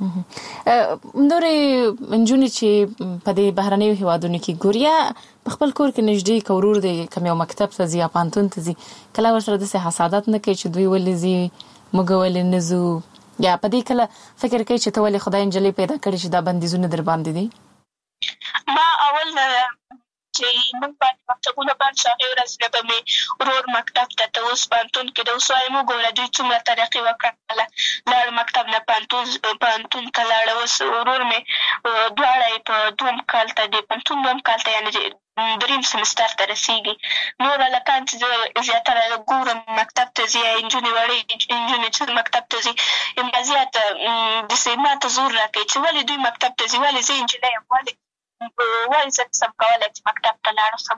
نورې نجونې چې په دې بهرنیو هېوادونو کې ګوري په خپل کور کې نږدې که ورور دی کوم یو مکتب ته ځي یا پوهنتون ته ځي کله ورسره داسې حسادت نه کوي چې دوی ولې ځي موږ ولې نه ځو یا په دې کله فکر کوي چې ته ولې خدای نجلۍ پیدا کړې چې دا بندیزونه در باندې دي ما اول چې موږ باندې مکتبونه بند شو هغې ورځ نه به مې ورور مکتب ته اوس پوهنتون کې د اوس وایم وګوره دوی څومره ترقي وکړله لاړ مکتب نه پوهنتون ته لاړه اوس ورور مې دواړه یې په دوم کال ته د پوهنتون دوم کال ته یعنې دریم سمستر ته رسېږي نور هلکان چې زه زیاتره ګورم مکتب ته ځي یا نجونې وړې نجونې چې مکتب ته ځي ما زیات داسې ما ته زور را کوي چې ولې دوی مکتب ته ځي ولې زه نجلۍ یم ولې زه سم کولی چې مکتب ته لاړ شم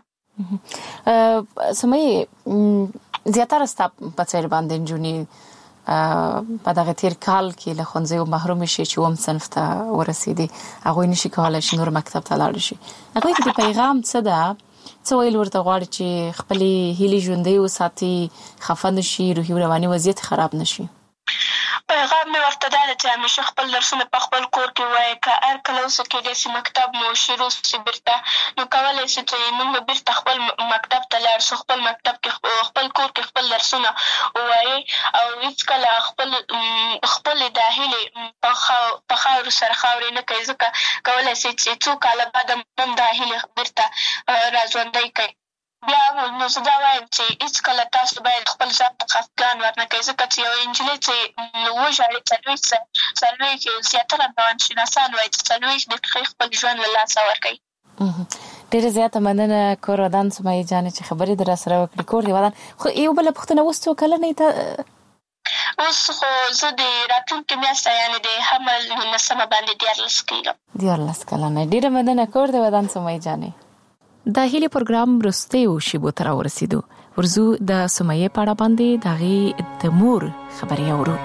سمیه زیاتره ستا په څېر باندې نجونې په دغه تېر کال کې له ښوونځیو محرومې شي چې اووم صنف ته ورسېدې هغوی نشي کولی چې نور مکتب ته لاړ شي هغوی کې د پیغام څه ده څه ویل ورته غواړي چې خپلې هیلې ژوندۍ وساتي خفه نه شي روحي او رواني وضعیت خراب نه شي پیغام مې ورته دا ده چې همیشه خپل درسونه په خپل کور کې ووایي که هر کله اوسه کېدای شي مکتب مو شروع شي بېرته نو کولی شي چې موږ بېرته خپل مکتب ته لاړ شو خپل مکتب کې خپل کور کې خپل درسونه ووایي او هېڅکله خپلې دا هیلې په خاورو سره خاورې نه کوي ځکه کولی شي چې څو کاله بعد هم دا هیلې بېرته راژوندۍ کوي بیا نو زه دا وایم چې هېڅکله تاسو باید خپل ځان ته خفګان ورنه کوئ ځکه چې یوه نجلۍ چې وژاړي څلوېښت زیاتره روانشناسان وایي چې 40 دقیقې خپل ژوند له لاسه ورکوي ډېره زیاته مننه کور ودان سمیه جانې چې خبرې در راسره وکړې کور دې ودان خو یو بله پوښتنه اوس څو کلنۍ ته اوس خو زه د راتلونکې میاشته یعنې د حمل 19 باندې 14 کېږم 14 کلنه ډېره مننه کور دې ودان سمیه جانې د هیلي پروګرام رستیو شیبو تر ورسېدو ورزو د سمیه پاړه باندې دغه د مور خبري اورو.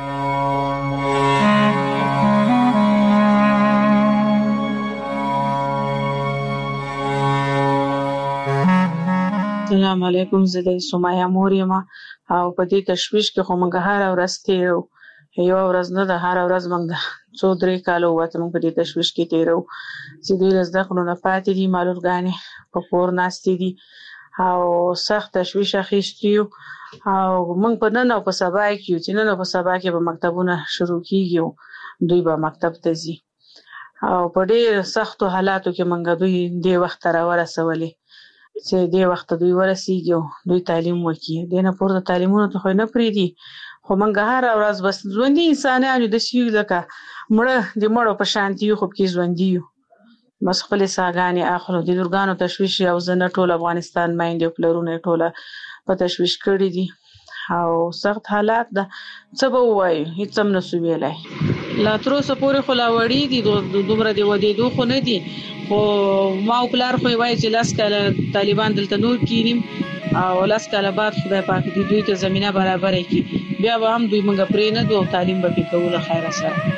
السلام علیکم، زه د سمیه مور یم او په دې تشویش کې خو موږ هر ورځ تیرو، یو ورځ نه ده، هر ورځ موږ 2-3 کالو وته موږ په دې تشویش کې تیرو چې دوی زده کړو نه پاتې دي، مالورګانې په کور ناستې دي او سخت تشویش اخیستیو او موږ په نن او په سبا کې چې نن او په سبا کې به مکتبونه شروع کیږي، دوی به مکتب ته ځي او په ډېر سختو حالاتو کې موږ دوی دې وخت را ورسولې چې دې وخت دوی ورسیږي دوی تعلیم وکړي. دې نه پورته تعلیمونه ته خو نه پریدي، خو موږ هر ورځ بس ژوندي انسانانو د شي لکه مړه د مړو په شانتي خو کې ژوندي یو، بس خپل ساګانې اخلو. د لورګانو تشویش او زنه ټول افغانستان مایند پلرونه ټوله په تشویش کړی دي او سخت حالات ده. څه به وایي، هیڅ هم نسو ویلای. لا تر اوسه پورې خو لا وړي دي، دومره دی ودېدو خو نه دي، خو ما او پلار خو وایي چې لاس کاله طالبان دلته نور کینیم او لاس کاله بعد خدای پاک دې دوی ته زمينه برابر کړي، بیا به هم دوی موږ پرې نه دوه تعلیم به کوله خیر سره.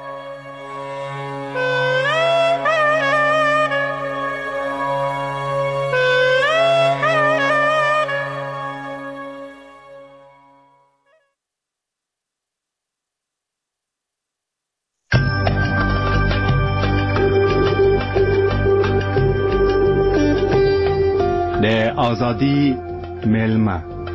آزادی ملما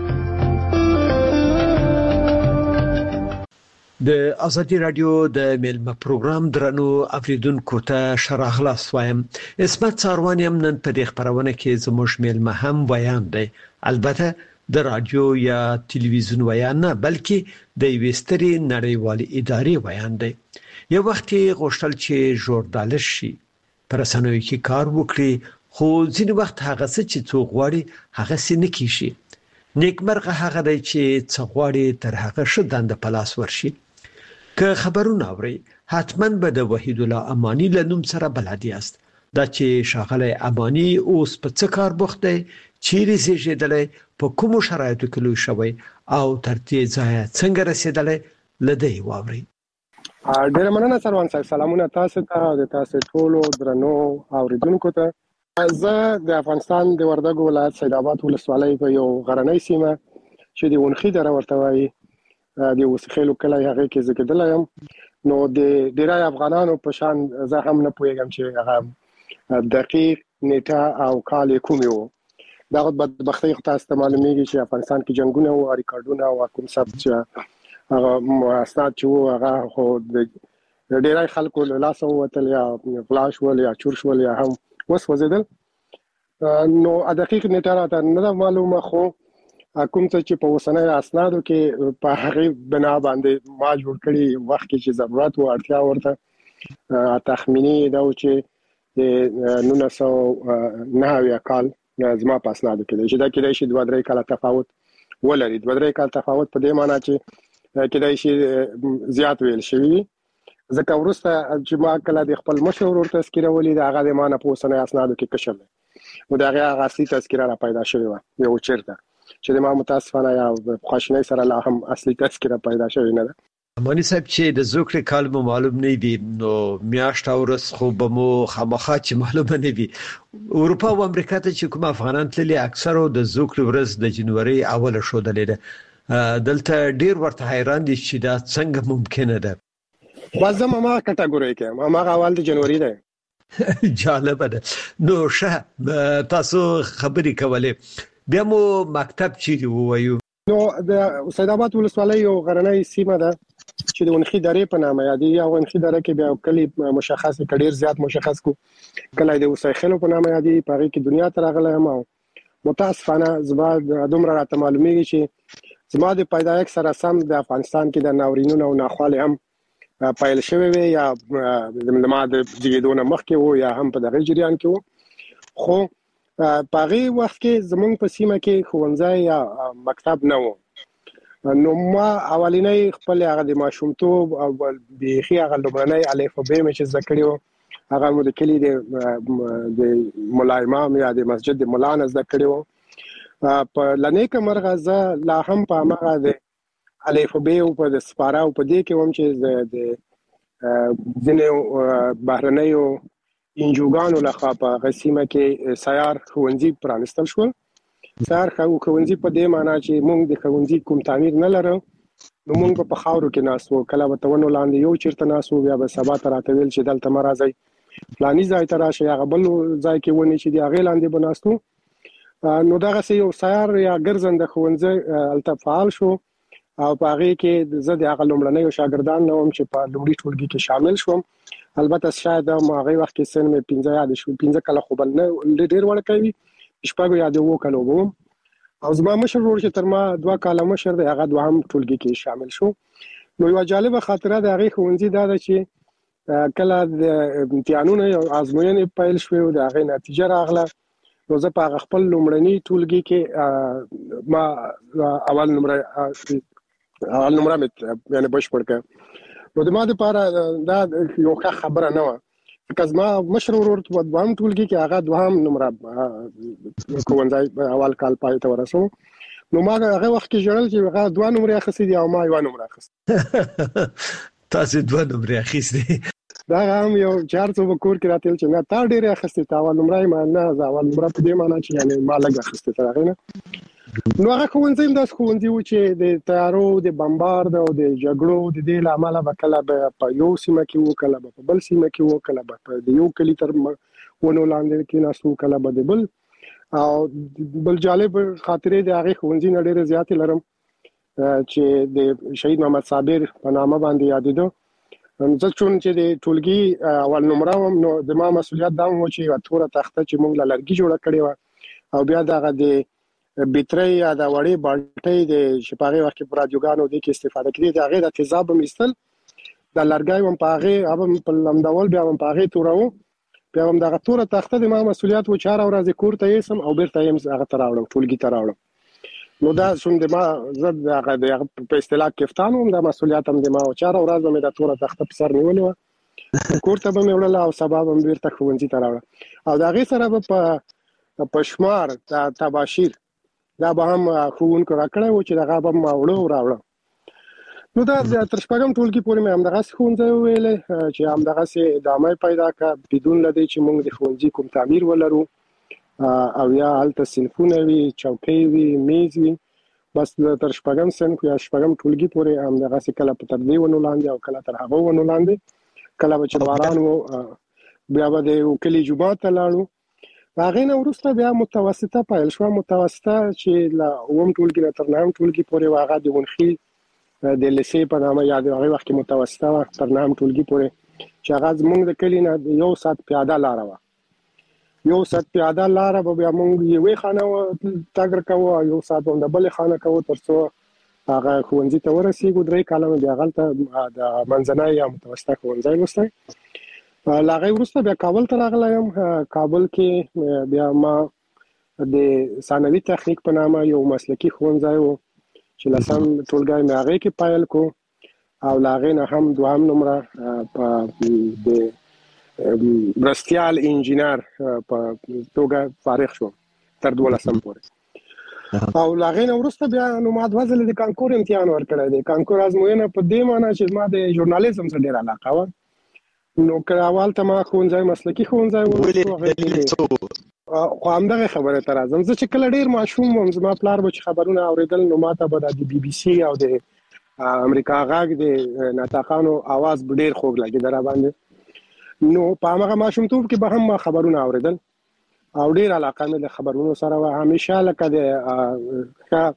د ازادي رادیو د ملما پروګرام درنو اوریدونکو ته شراغلاس وایم. اسمت څاروانیم نن په دې خبرونه کې زموږ ملما هم بیان دی، البته د رادیو یا ټلویزیون بیان نه بلکې د وستري نړیوالې ادارې بیان دی. یو وخت غوښتل چې ژورنالیست شي، پر رسنیو کې کار وکړي، خو ځینې وخت هغه څه چې څوک غواړي هغه سي نه کیشي. نیکمرغه هغه دی چې څوک غواړي تر هغه ښه دنده پلاس ورشي. که خبرونه اوري حتما به د وحید الله امانی له نوم سره بلد یاست. دا چې شاغله امانی اوس په څه کار بوخت دی، چیرې زیږیدلی، په کومو شرایطو کې لوی شوی او تر دې ځایه څنګه رسیدلی لدی واوري. ډېر مننه سروان صاحب، سلامونه تاسو ته او تاسو ټول درنو اوریدونکو ته. زه د افغانستان د وردګو ولایت سید آباد ولسوالۍ په یو غرنۍ سیمه چې د ونخي دره ورته وایي د وسخېلو کلی هغه کې زګیدلی یم. نو د ډیری افغانانو په شان زه هم نه پوهیږم چې هغه دقیق نیټه او کال کوم یو. دا بدبختي خو تاسو ته معلومیږي چې افغانستان کې جنگونه او ریکارډونه او کوم څه چې هغه اسناد چې هغه خو د ډیری خلکو له لاسه وتل یا غلا شول یا چور شول یا هم وسوځیدل. نو دقیق نیټه راته نه معلومه، خو کوم څه چې په اوسنۍ اسنادو کې په هغه بنا باندې ما جوړ کړی وخت کې چې ضرورت او اړتیا ورته تخمینی دا و چې 1990 کال زما په اسنادو کې چې دا کېدای شي 2-3 کال تفاوت ولري. 2-3 کال تفاوت په دې معنی چې کېدای شي زیات ویل شوی، ځکه ورسته چې ما کله د خپل مشهور ورته تذکره ولید هغه د معنی په اوسنۍ اسنادو کې کشف دی. نو دا هغه اصلي تذکره را پیدا شوی و یو چیرته چې د ما متاسفانه یا خواشنۍ سره لا هم اصلي تذکره پیدا شوی نه ده. امانی صاحب چې د زوکړې کال مو معلوم نه دی، نو میاشت او ورځ خو به مو خامخا چې معلومه نه وي. اروپا او امریکا ته چې کوم افغانان تللي اکثرو د زوکړې ورځ د جنوري اوله شودلې ده. دلته ډیر ورته حیران دي چې دا څنګه ممکنه ده. وازه ما کټګوري کې ما اول د جنوري ده. جالب ده. نو شه تاسو خبرې کولې، بیا مو مکتب چیرې ووایو؟ نو د سید آباد ولسوالۍ یو غرنۍ سیمه ده چې د ونخي درې په نامه یادېږي. او ونخي دره کې بیا کلی مشخص کډیر زیات مشخص کو کله د وسایخلو په نامه یادېږي. په هغه کې دنیا ته راغلی هم او متاسفانه زما دومره راته معلومیږي چې زما د پیدایښت سره سم د افغانستان کې د ناورینونو او ناخوالې هم پایل شوی وي، یا د ما د زیږیدو مخکې وو یا هم په دغه جریان کې وو. خو په هغه وخت کې زمونږ په سیمه کې ښوونځی یا مکتب نه وو. نو ما اولینی خپل هغه د ماشومتوب او بیخي هغه لومړنی الف ب مې چې زده کړی وو هغه مو د کلی د مولا امام یا د مسجد د مولا نه زده کړو په لنیک مرغه لا هم په هغه د الفبې او په د سپاره او په دې کې هم چې د ځینې بهرنیو انجوګانو لخوا په غسیمه کې سیار ښوونځي پرانستل شول. سیار ښوونځي په دې معنی چې موږ د ښوونځي کوم تعمیر نه لرو، نو موږ په خاورو کې ناسو، کله به تونو لاندې یو چیرته ناسو، بیا به سبا ته راته ویل چې دلته ما راځئ فلاني ځای ته راشئ، هغه بل ځای کې ونی چې د هغې لاندې به ناستو. نو دغسې یو سیار یا ګرځنده ښوونځی هلته فعال شو او په هغې کې زه د هغه لومړنیو شاګردان نه وم چې په لومړي ټولګي کې شامل شوم. البته شاید هغې وخت کې سن مې 15 یاد شو، 15 کاله خو بل نه ډېر وړکی وي، شپږو یا د 7 کالو به وم. او زما مشر ورور چې تر ما 2 کاله مشر دی هغه دوهم ټولګي کې شامل شو. نو یوه جالبه خاطره د هغې ښوونځي دا ده چې کله د امتحانونه یا ازموینې پیل شوې او د هغې نتیجه راغله، نو زه په هغه خپل لومړني ټولګي کې ما اول نمره مې یعنې بشپړ کړ. نو د ما دپاره دا یو ښه خبره نه وه، ځکه زما مشر ورور په دوهم ټولګي کې هغه دوهم نمره ښوونځی اول کال پای ته ورسو. نو ما هغه وخت کې ژړل چې هغه 2 نمرې اخیستې دي او ما 1 نمره اخیستې. تاسو 2 نمرې اخیستې؟ دا هم یو 4 څو کور کې راته چې نه تا ډېرې اخیستې، تا اول نمره ما نه، زه اول نمره په دې معنی چې یعنې ما لږ اخیستې تر هغې نه. نو هغه ښوونځی هم داسې ښوونځي و چې د تیارو د بمبارد او د جګړو د دې له امله به کله به په یو سیمه کې و، کله به په بل سیمه کې و، کله به په د یو کلي تر ونو لاندې کېناستو، کله به د بل. او بل جالب خاطرې د هغې ښوونځي نه ډېرې زیاتې لرم چې د شهید محمد صابر په نامه باندې یادېده. زه چون چې د ټولګي اول نمره وم، نو د ما مسؤلیت دا و چې یوه توره تخته چې موږ له لرګي جوړه کړې وه او بیا دغه د بیترۍ یا د وړې بالټۍ د چې په هغې وخت کې په رادیوګانو دې کې استفاده کېدې، د هغې د تیزاب هم ایستل، د لرګی هم په هغې هم په لمدول، بیا هم په هغې توروو، بیا هم دغه توره تخته د ما مسؤلیت و چې هره ورځ کور ته یوسم او بیرته یې هغه ته راوړم، ټولګي ته راوړم. نو دا څوم د ما زه د هغه په اصطلاح کفتان وم، دا مسؤلیت هم د ما و چې هره ورځ به مې دا توره تخته په سر نیولې وه، کور ته به مې وړله او سبا به مې بیرته ښوونځي ته راوړه. او د هغې سره به په شمار د تباشیر دا به هم ښوونکو راکړی و چې دغه به ما راوړه. نو دا تر شپږم ټولګي پورې مې همدغسې ښوونځی وویلی چې همدغسې ادامه پیدا کړه، بدون له دې چې موږ د ښوونځي کوم تعمیر ولرو او یا هلته صنفونه وي، چوکۍ وي، میز وي. بس تر شپږم صنف یا شپږم ټولګي پورې همدغسې کله په تر دې ونو لاندې او کله تر هغو ونو لاندې، کله به چې باران و بیا به د یو کلي جومات ته لاړو. هغې نه وروسته بیا متوسطه پیل شوه. متوسطه چې له 9م ټولګي نه تر 9م ټولګي پورې هغه د ونخي د لیسې په نامه یا د هغې وخت کې متوسطه وه تر 9م ټولګي پورې، چې هغه زموږ د کلي نه 1 ساعت پیاده لاره وه. 1 ساعت پیاده لاره به بیا موږ یوې خانه تګ کوو او 1 ساعت به هم د بلې خانه کوو تر څو هغه ښوونځي ته ورسېږو. 3 کاله مې بیا هلته د منځنی یا متوسطه ښوونځی لوستی. له هغې وروسته بیا کابل ته راغلی یم. کابل کې بیا ما د ثانوي تخنیک په نامه یو مسلکي ښوونځی و چې 10م ټولګی مې هغې کې پیل کو او له هغې نه هم 2م نمره په د مرستیال انجینر په توګه فارغ شوم تر 12م پورې. او له هغې نه وروسته بیا نو ما 2 ځلې د کانکور امتحان ورکړی دی. کانکور ازموینه په دې معنی چې ما د ژورنالیزم سره ډېره علاقه وه. نو که اول ته ما ښوونځی مسلکي ښوونځی و، خو همدغه خبره ته راځم. زه چې کله ډېر ماشوم وم، زما پلار به چې خبرونه اورېدل نو ما ته به د بي بي سي او د امریکا غږ د ناطقانو اواز به ډېر خوږ لګېده را باندې. نو په همغه ماشومتوب کې به هم ما خبرونه اورېدل او ډېر علاقه مې د خبرونو سره وه. همیشه لکه د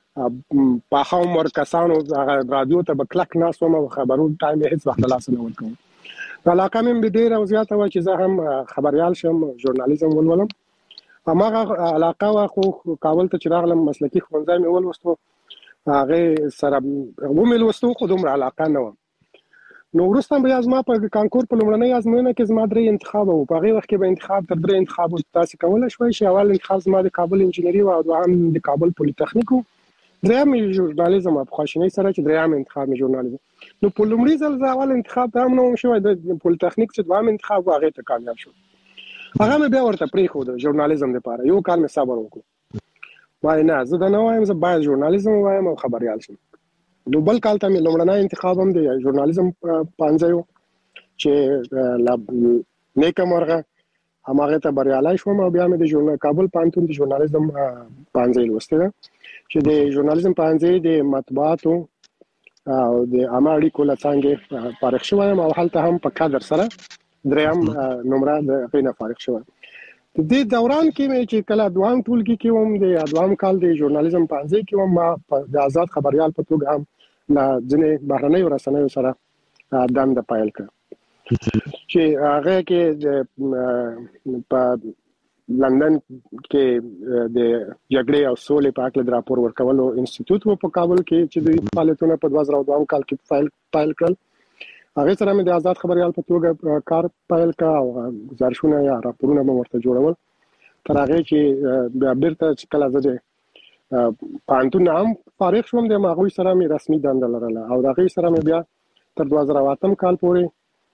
پاخه عمر کسانو رادیو ته به کلک ناست وم او خبرونو ټایم یې هېڅ وخت له لاسه نه ورکوم. علاقه مې ډېره او زیاته وه چې زه هم خبریال شم، ژورنالیزم ولولم. هماغه علاقه وه. خو کابل ته چې راغلم مسلکي ښوونځی مې ولوستو، هغې سره ومې لوستو خو دومره علاقه نه وه. نو وروسته بیا زما په کانکور په لومړنۍ ازموینه کې زما 3 انتخاب وو. په هغې وخت کې به انتخاب تر 3 انتخابو تاسې کولی شوی چې اول انتخاب زما د کابل انجینري و او دوهم د کابل پولیتخنیک و، درېیم ژورنالیزم و. په خواشینۍ سره چې درېیم انتخاب مې ژورنالیزم. نو په لومړي ځل ځاول انتخاب ته هم نو شوی د پولیټیکنیک چې دوام انتخاب هغه ته کامیاب شو. هغه مې بیا ورته پریخو د ژورنالیزم لپاره یو کال مې صبر وکړ. وای نه زه دا نه وایم زه باید ژورنالیزم وایم او خبريال شم. نو بل کال ته مې لومړنی انتخاب هم د ژورنالیزم پانځایو چې نیکه مرغه هماغه ته بریالای شوم او بیا مې د کابل پانتون د ژورنالیزم پانځای لوسته چې د ژورنالیزم پانځای د مطبوعاتو او د عامه اړیکو لڅانګې فارغ شوم او هلته هم په کادر سره دریم نمبر د غینه فارغ شوم. د دوران کې مې چې کله دوام ټولګي کې وم د دوام کال د ژورنالیزم پانځای کې وم ما د آزاد خبريال په توګه هم لا ځنې بهرنۍ رسنیو سره دند پایل کړ چې هغه کې په لندن کې د جګړې او سولې په اړه د راپور ورکولو انسټیټیوټ په کابل کې چې د فعالیتونو په 2002 کال کې فایل کړل. هغه سره مې د آزاد خبريال په توګه کار فایل کړ او گزارشونه یا راپورونه مې ورته جوړول تر هغه چې بیا بیرته چې کله زه پانتون هم فارغ شوم د ماغوي سره مې رسمي دنده لرله او هغه سره مې بیا تر 2008 کال پورې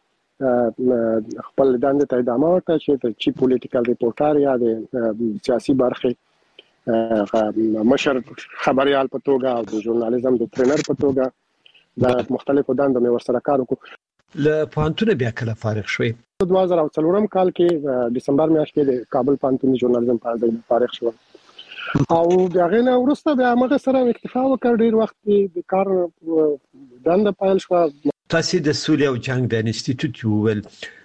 خپل دنده ته ادامه ورکړه چې چیف پولیټیکل ریپورټر یا د سیاسي برخې مشر خبريال په توګه او د ژورنالیزم د ټرینر په توګه د مختلفو دندو مې ورسره کار وکړ. له پانتون بیا کله فارغ شوې؟ 2004 کال کې دسمبر میاشت کې د کابل پانتون ژورنالیزم پانځای فارغ شوم او هغه نه وروسته بیا موږ سره اکتفا وکړ. ډیر وخت د کار دنده پایل شو. تاسو د سولې او جنگ د انسټیټیوټ ویل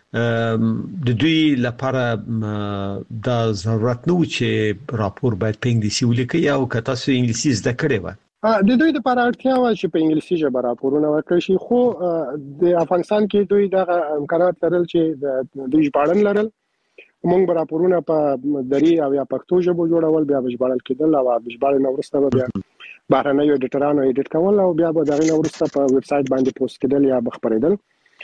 د دوی لپاره د ضرورت نو چې راپور باید په انګلیسي ولیکي او که تاسو انګلیسي زده کړی و د دوی لپاره اړتیا و چې په انګلیسي ژبه راپورونه ورکړي شي خو د افغانستان کې دوی د امکانات لرل چې د دوی ژباړن لرل موږ راپورونه په دری او یا پښتو ژبه جوړول بیا ژباړل کېدل او ژباړن ورسته بیا بهرنۍ ایډیټرانو ایډیټ کول او بیا به دغه ورسته په ویب سټ باندې پوسټ کېدل یا بخبرېدل.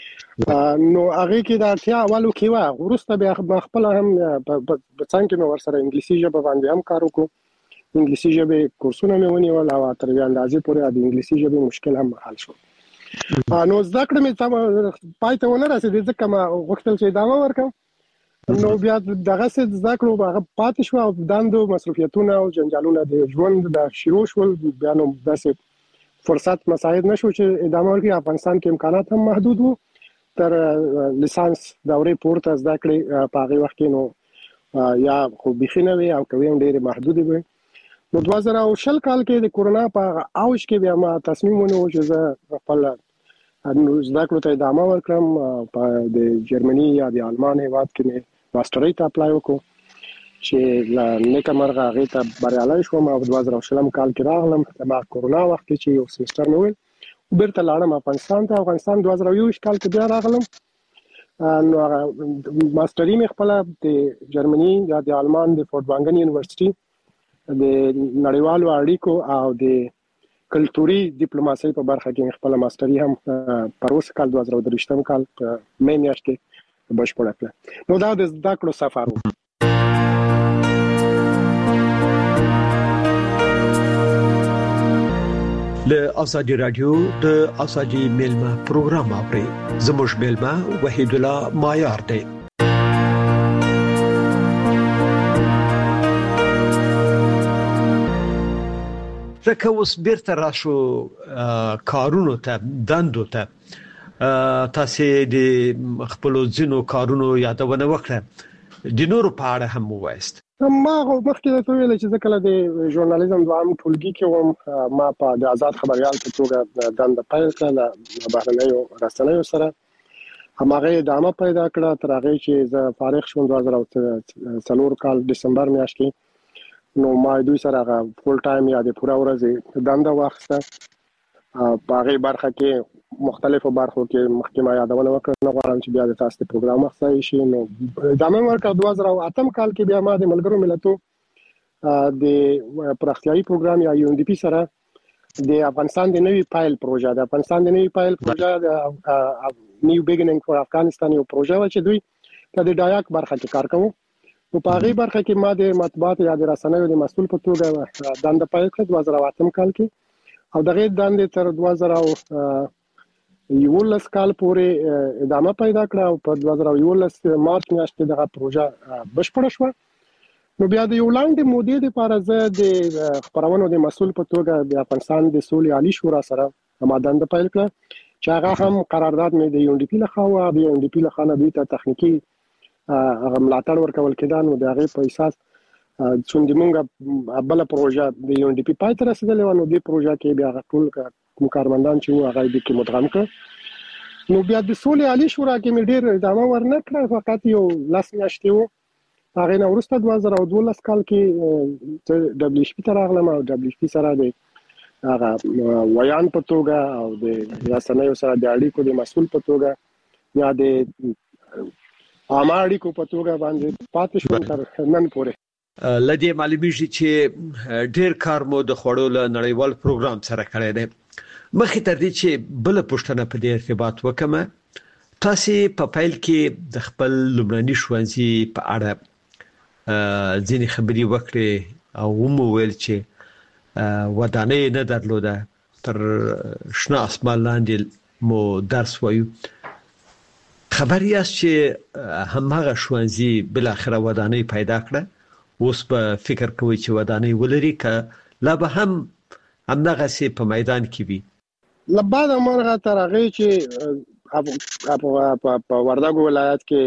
نو هغه کې د اړتیا اولو کې و ورسته بیا خپل هم په څنګه مې ورسره انګلیسي ژبه باندې هم کار وکړ. انګلیسي ژبه کورسونه مې ونیول او تر یو اندازې پورې د انګلیسي ژبه مشکل هم حل شو. نو زده کړم چې پای ته ونه رسېدم ځکه ما وختل چې ادامه ورکړم. نو بیا دغه څه زده کړو هغه پاتې شو او دندو مصرفیتونه او جنجالونه د ژوند د شروع شول بیا نو داسې فرصت مساعد نشو چې ادامه ورکړي. افغانستان کې امکانات هم محدود وو تر لیسانس دورې پورته زده کړې په هغه وخت کې نو یا خو بخینه وي او کوي هم ډېر محدود وي. نو 2020 کال کې د کورونا په اوج کې بیا ما تصمیم ونیو چې زه خپل زده کړو ته ادامه ورکړم په د جرمني یا د آلمان هیواد کې ماسترۍ ته اپلای وکړو چې نیکه مرغه هغه ته بریالي شوم او 2020 کال کې راغلم ما کورونا وخت کې چې یو سمستر مې ویل بیرته لاړم افغانستان 2020 کال کې بیا راغلم. نو ماسترۍ مې خپل د جرمني یا د آلمان د فورټوانګن یونیورسيټي د نړیوالو اړیکو او د کلتوري ډیپلوماسۍ په برخه کې خپل ماسترۍ هم پروس کال 2023 کال مې میاشت کې بشپړ کړه. نو دا د زده کړو سفر و. له ازادي رادیو د ازادي میلمه پروګرام اوري زموږ میلمه وحید الله مایار دی. ځکه اوس بیرته راشو کارونو ته دندو ته تاسو د خپل ځینو کارونو یادونه وکړه د نورو په اړه هم وایست. ما مخکې ته ویل چې ځکه د ژورنالیزم دوام ټولګي کې وم ما په د آزاد خبريال په توګه دنده پیل کړه بهرنیو رسنیو سره هماغه ادامه پیدا کړه تر هغه چې زه فارغ شوم 2004 کال دسمبر میاشت کې. نو ما دوی سره فول ټایم یا د پوره ورځ دنده واخسته په هغه برخه کې مختلفو برخو کې محکمه یادونه وکړه. نو غواړم چې بیا د تاسو پروګرام اخصای شي. نو ادامه ورکړه 2008 کال کې بیا ما د ملګرو ملتونو د پراختیايي پروګرام یا یو ان ډي پی سره د افغانستان د نوي پایل پروژه د نیو بیګینینګ فور افغانستان یو پروژه و چې دوی د ډایاک برخه کې کار کوي. نو په هغه برخه کې ما د مطبوعات یا د رسنیو د مسؤل په توګه دنده پیل کړه 2008 کال کې او دغه دنده تر 2013 11 کال پورې ادامه پیدا کړه او په 2011 مارچ میاشتې دغه پروژه بشپړه شوه. نو بیا د یو لاندې مودې لپاره زه د خبرونو د مسول په توګه د افغانستان د سولې عالی شورا سره مادند پیل کړ چې هغه هم قرارداد مې د یو ان ډي پی لخوا او د یو ان ډي پی لخوا نه دوی ته تخنیکی ملاتړ ورکول کېدان او د هغه په اساس څنګه موږ بل پروژه د یو ان ډي پی پای ته رسیدلې و. نو د پروژه کې بیا ټول کارمندان چې هغه د کې مدغم کړ. نو بیا د سولې عالی شورا کې مې ډېر ادامه ورنکړه، فقط یو لاس میاشتې و. هغه نو وروسته 2012 کال کې دبليو ایچ پی ته راغلم او دبليو ایچ پی سره د هغه ویان په توګه او د رسنیو سره د اړیکو د مسؤل په توګه یا د عامه اړیکو په توګه باندې پاتې شوم تر نن پورې. لدې معلومیږي چې ډېر کار مو د خوړو له نړیوال پروګرام سره کړی دی. مخکې تر دې چې بل پوښتنه په دې ارتباط وکم، تاسو په فایل کې د خپل لومړني ښوونځي په اړه ځینې خبرې وکړې او مو ویل چې ودانۍ نه درلوده، تر شنه اسمان لاندې مو درس وایو. خبر یاست چې همغه ښوونځي بل اخره ودانۍ پیدا کړه، اوس په فکر کوي چې ودانۍ ولري که لا به هم همدغه سي په میدان کې وي؟ لبعد امرغه تر هغه چې په وردګو ولایت کې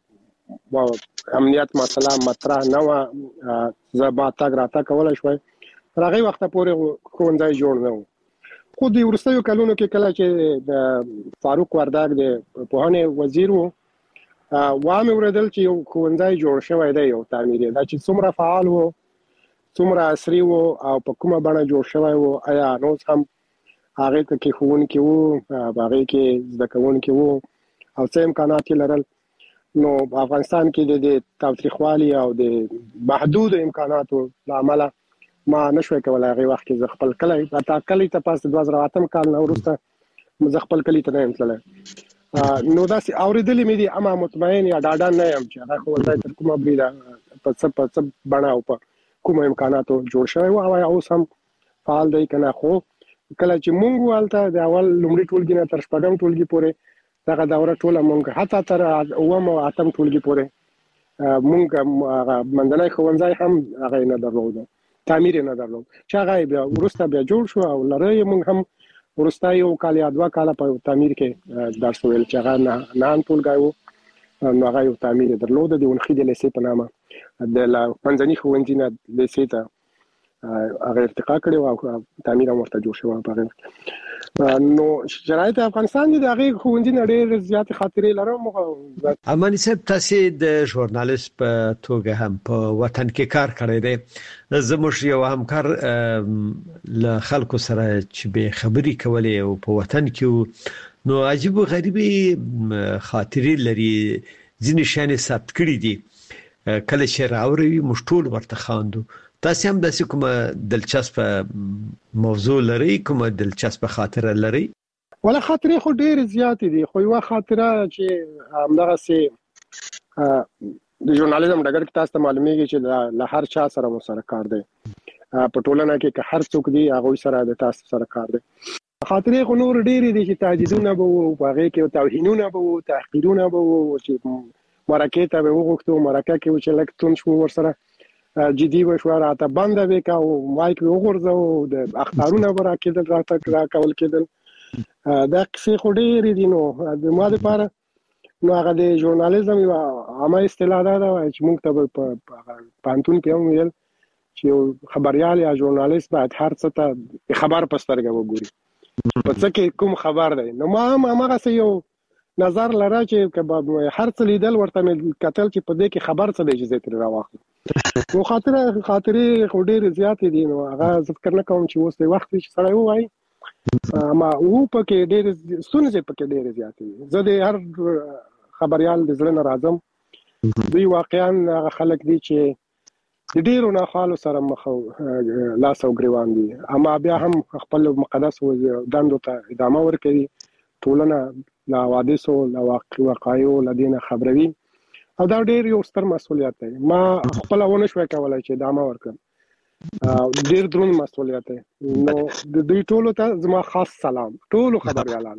امنیت مسله مطرح نه و، زما تاګ راته کولای شوی تر هغه وخت پورې ښوونځی جوړ نه و. خو د ورستیو کلونو کې کله چې د فاروق وردګ د پوهنې وزیر وو وامه ورېدل چې یو ښوونځی جوړ شوی دی، یو تعمیري دا چې څومره فعال وو، څومره عصري وو او په کومه بڼه جوړ شوی وو، آیا نو هم هغه کې ښوونکي وو، هغه کې زده کوونکي وو او څه امکانات لرل. نو افغانستان کې د تاوتریخوالي او د محدود امکاناتو لامل ما نشوي کولای هغه وخت کې خپل کلی ته پاس 2008 کال نو وروسته زه خپل کلی ته نه تللی. نو دا سي اوریدلې مې دي اما مطمئن یا ډاډه نه یم چې هغه ولای تر کومه بریده په څه بڼه او په کوم امکاناتو جوړ شوی او اوس هم فعال دی کنه. خو کله چې مونږ والته د اول لومړي ټولګي نه تر شپږم ټولګي پورې دغه دوره ټوله مونږ حتی تر اوم او اتم ټولګي پورې مونږ منځنی ښوونځی هم هغه نه درلود، تعمیر نه درلود چې هغه بیا ورسته بیا جوړ شو او لري مونږ هم ورسته یو کال یا دوه کال په تعمیر کې درس ویل چې هغه نه ټولګي وو. نو هغه یو تعمیر درلود د ونخې د لیسې په نامه د منځنی ښوونځي نه لیسې ته هغه ارتقا کړی او تعمیر ورته جوړ شو په هغه. نو شرایط افغانستان د هغه ښوونځي نه ډېر زیات خاطرې لرم. امانی صاحب تاسو د ژورنالیست په توګه هم په وطن کې کار کړی دی، زموږ یو همکار له خلکو سره چې به خبري کولې او په وطن کې نو عجیب او غریبي خاطرې لري، ځینې شانې ثبت کړې دي. کله چې راوړي مشټول ورته خواندو. تاسو هم د کومه دلچسپ موضوع لري، کومه دلچسپ خاطره لري؟ ولا خاطرې خو ډېر زیات دي، خو یو خاطره چې همدغه سي د ژورنالیزم ډګر کې تاسو ته معلومیږي چې له هر چا سره مو سره کار دی په ټولنه کې، که هر څوک دی هغه سره د تاسو سره کار دی. خاطرې خو نور ډېر دي چې تهدیدونه به وو، هغه کې توهینونه به وو، تحقیرونه به وو چې مرکه ته به وغوښتو، مرکه کې چې لکتون شو ورسره جدي وشو راته بند وکا او مایک وګورځو د اخبارونه براکېدل راته کول کېدل. دا څه خو ډېر دي. نو د ماده لپاره نو هغه د ژورنالیزم یو عامه اصطلاح ده چې موږ ته په پانتون کې هم ویل چې خبريال یا ژورنالیست باید هر څه ته خبر پسترګه وګوري، په څه کې کوم خبر دی. نو ما هم هغه یو نظر لره چې هر څه لیدل ورته کتل چې په دې کې خبر څه دی چې زه تر راوخم. نو خاطرې خو ډېر زیات دي. نو هغه ذکر نه کوم چې اوس د وخت چې سره وای ما او پکې ډېر ستونزې پکې ډېر زیات دي. زه د هر خبريال د ځل نه راځم، دوی واقعا هغه خلک دي چې د ډېرو نه خالو سره مخ لاس او ګریوان دي، اما بیا هم خپل مقدس دندو ته ادامه ورکوي، ټولنه لا حوادثو لا واقعیو لدینه خبروي او دا ډېر یو ستر مسؤلیت دی. ما خپل ونه شوي کولای چې ادامه ورکړم، ډېر دروند مسؤلیت دی. نو د دوی ټولو ته زما خاص سلام، ټولو خبريالانو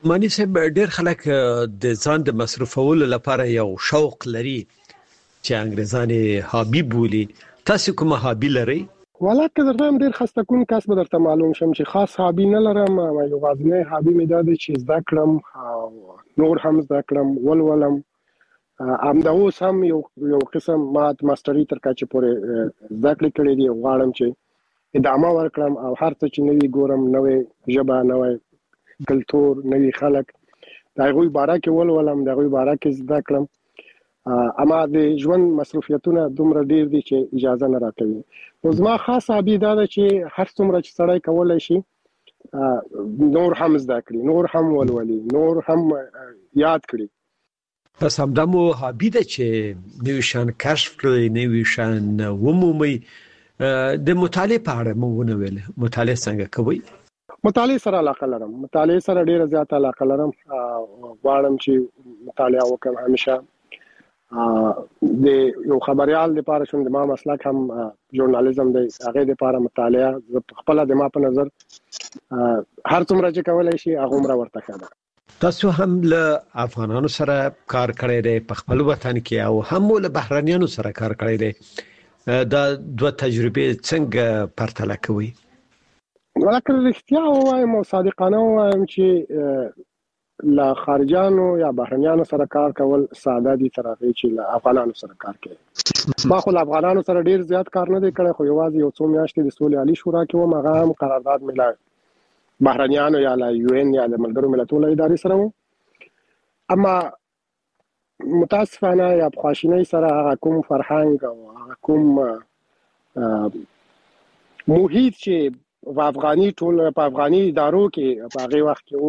مانی صاحب ډېر خلک د ځان د مصرفولو لپاره یو شوق لري چې انګریزانې هابي بولي. تاسو کومه هابي لرئ؟ ولکه درته ډېر خسته کون کس به درته معلوم شم چې خاص هابي نه لرم. یو غازنه هابي مې ده چې زده کړم نور هم زده کړم ولولم. همدا اوس هم یو قسم ماستری تر کچې پورې زده کړې دي. غواړم چې ادامه ورکړم او هر څه چې نوی ګورم، نوې ژبه، نوې کلتور، نوی خلک، دا غوي باره کې ولولم، دا غوي باره کې زده کړم. اما د ژوند مصرفیتونه دومره ډیر دي چې اجازه نه راکوي. نو زما خاص هابي دا ده چې هر څومره چې سړی کولای شي نور هم زده کړي، نور هم ولولي، نور هم یاد کړي. پس همدا مو هابي ده چې نوی شان کشف کړئ، نوی شان ومومئ. د مطالعه په اړه مو ونه ویل، مطالعه څنګه کوئ؟ مطالعه سره علاقه لرم، مطالعه سره ډیره زیاته علاقه لرم. غواړم چې مطالعه وکړم همیشه. د یو خبريال لپاره شوم، د ما مسلک هم ژورنالیزم دی، هغه لپاره مطالعه خپل د ما په نظر هر څومره چې کولای شي هغه عمر ورته کړه. تاسو هم له افغانانو سره کار کړی دی په خپل وطن کې او هم له بهرانيانو سره کار کړی دی. دا دوه تجربې څنګه پرتله کوي؟ ولکه رښتیا وایم او صادقانه وایم چې له خارجانو یا بهرنیانو سره کار کول ساده دي تر هغه چې له افغانانو سره کار کوي. ما خو له افغانانو سره ډیر زیات کار نه دی کړی، خو یوازې یو څو میاشتې د صلح عالی شورا کې وم، هغه هم قرارداد مې له بهرنیانو یا له یو ان یا د ملګرو ملتونو ادارې سره و. اما متاسفانه یا بخواشینۍ سره هغه کوم فرهنګ او هغه کوم محیط چې په افغاني ادارو کې په هغه وخت کې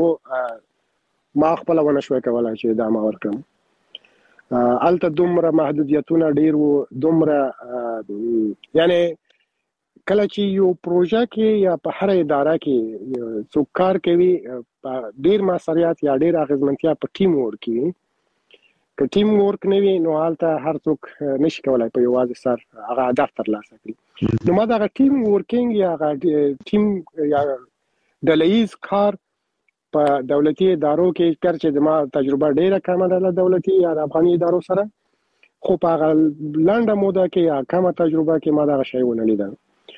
و ما خپل ونه شوي کولای چې ادامه ورکړم. الته دومره محدودیتونه ډیر وو، دومره یعنی کله چې یو پروژه کې یا په هر اداره کې څوک کار کوي ډیر مسؤلیت یا ډیر اغیزمنتیا په ټیم ورک وي. که ټیم ورک نه وي نو حالته هر څوک نشي کولای په یوازې سر هغه هدف ترلاسه کړي. نو ما دا ټیم ورکینګ یا ټیم یا ډلهیز کار په دولتي ادارو کې کړ چې د ما تجربه ډیره کمه ده له دولتي یا د افغاني ادارو سره، خو په هغه لنډه موده کې یا کمه تجربه کې ما دا شی ونه لیدل.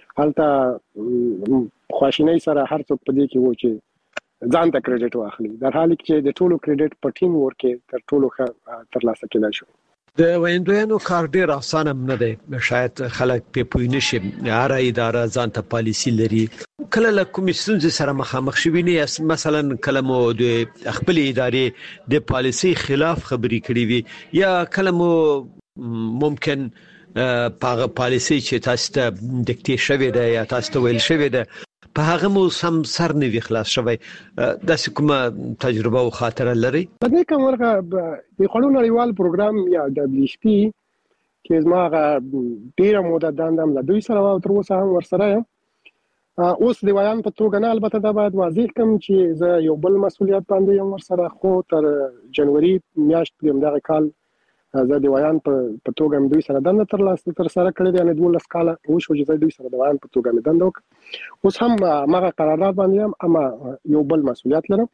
حالته خواشینۍ سره هر څوک په دې کې و چې ځان ته کریډټ واخلي، در حال کې د ټولو کریډټ په ټیم ورک تر ټولو ښه ترلاسه کېدای شو. د ویندویانو کار ډیر اسانه نه دی، شاید خلک په پوی نشي. هر اداره ځان ته پالیسی لري. کله له کومې ستونزې سره مخامخ شوي نه، مثلا کله مو د خپل ادارې د پالیسی خلاف خبرې کړې وي یا کله مو ممکن په پالیسی چې تاسو ته ډیکټیټ شوی دی یا تاسو ته ویل شوی دی په هغه مو سم سر نه وی خلاص شوی، داسې کومه تجربه او خاطره لري؟ په دې کوم ورغه د خړو نړیوال پروګرام یا WHP چې زما ډیره موده دندم له دوی سره او تر اوسه هم ورسره یم. اوس د ویان په توګه نه، البته دا باید واضح کوم چې زه یو بل مسولیت باندې یم ورسره، خو تر جنوري میاشت دغه کال زه د ویان په توګه دوی سره دنده تر سره کړې ده. یعنی 12 کال وشو چې دوی سره د ویان په توګه دنده وکړم. اوس هم ماغه قرارداد باندې یم، اما یو بل مسولیت لرم.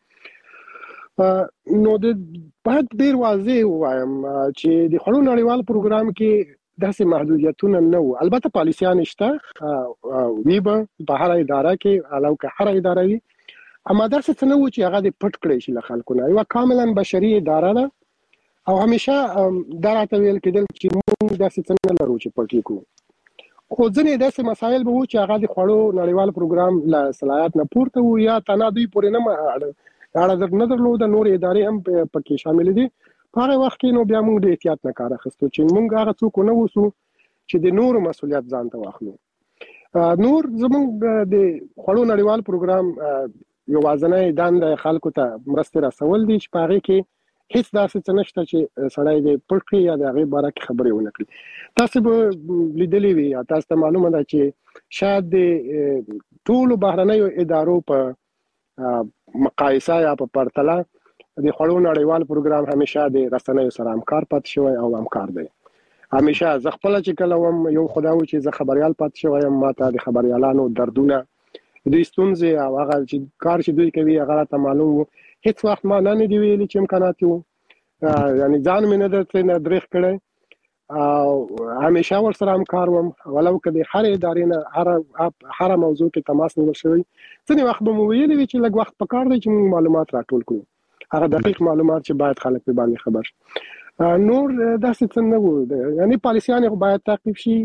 نو د باید ډیر واضح وایم چې د خړو نړیوال پروګرام کې داسې محدودیتونه نه وو. البته پالیسیان شته وی به هر اداره کې علاوه که هر اداره وي، اما داسې څه نه وو چې هغه د پټ کړی شي له خلکو نه. یو کاملا بشري اداره ده او همیشه دا راته ویل کېدل چې موږ داسې څه نه لرو چې پټ کړو. خو ځینې داسې مسایل به وو چې هغه د خړو نړیوال پروګرام له صلاحیت نه پورته وو یا تنها دوی پورې نه درلوده، نور ادارې هم پکې شامل دي. په هغه وخت کې نو بیا موږ د احتیاط نه کار اخیستو چې موږ هغه څوک نه وسو چې د نورو مسولیت ځان ته واخلو. نور زموږ د خړو نړیوال پروګرام یوازینی دنده خلکو ته مرسته رسول دي چې په هغه کې هیڅ داسې څه نشته چې سړی د پټ یا د هغې باره کې خبرې ونه کړي. تاسو به لیدلې وي یا تاسو ته معلومه ده چې شاید د ټولو بهرنیو ادارو په مقایسه یا په پرتله د خړو نړیوال پروګرام همیشه د رسنیو سره همکار پاتې شوی او همکار دی. همیشه زه خپل چې کله وم یو خدای و چې زه خبريال پاتې شوی یم، ماته د خبريالانو دردونه، دوی ستونزې او هغه چې کار چې دوی کوي هغه ته معلوم هیڅ وخت ما نه دی ویلي چې امکانات وو یعنی ځان مې نه درته نه درېخ کړی او همیشه ورسره همکار وم ولو که د هر ادارې نه هر موضوع کې تماس نیول شوی ځینې وخت به مو ویلي وي چې لږ وخت پکار دی چې موږ معلومات راټول کړو هغه دقیق معلومات چې باید خلک په باندې خبر شي نور داسې څه نه وو یعنی پالیسیان باید تعقیب شي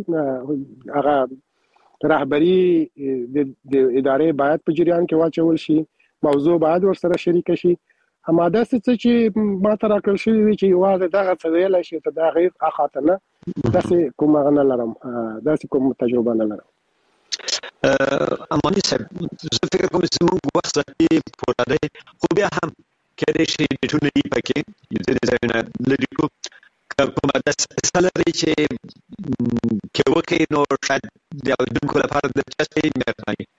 هغه رهبری د ادارې باید په جریان کې واچول شي موضوع باید ورسره شریک شي همدا څه چې ما ته راکړل شوی وي چې واده دغه څه ویل شي ته دا غیر اخاطنه داسې کوم نه لرم داسې کوم تجربه نه لرم امانی صاحب زه فکر کوم چې موږ وخت کې پوره دی خو بیا هم کله چې د ټولنې پکې د ځایونه لري کومه د سلري چې کې وکي نو شاید د اوریدونکو لپاره د چسپې مهرباني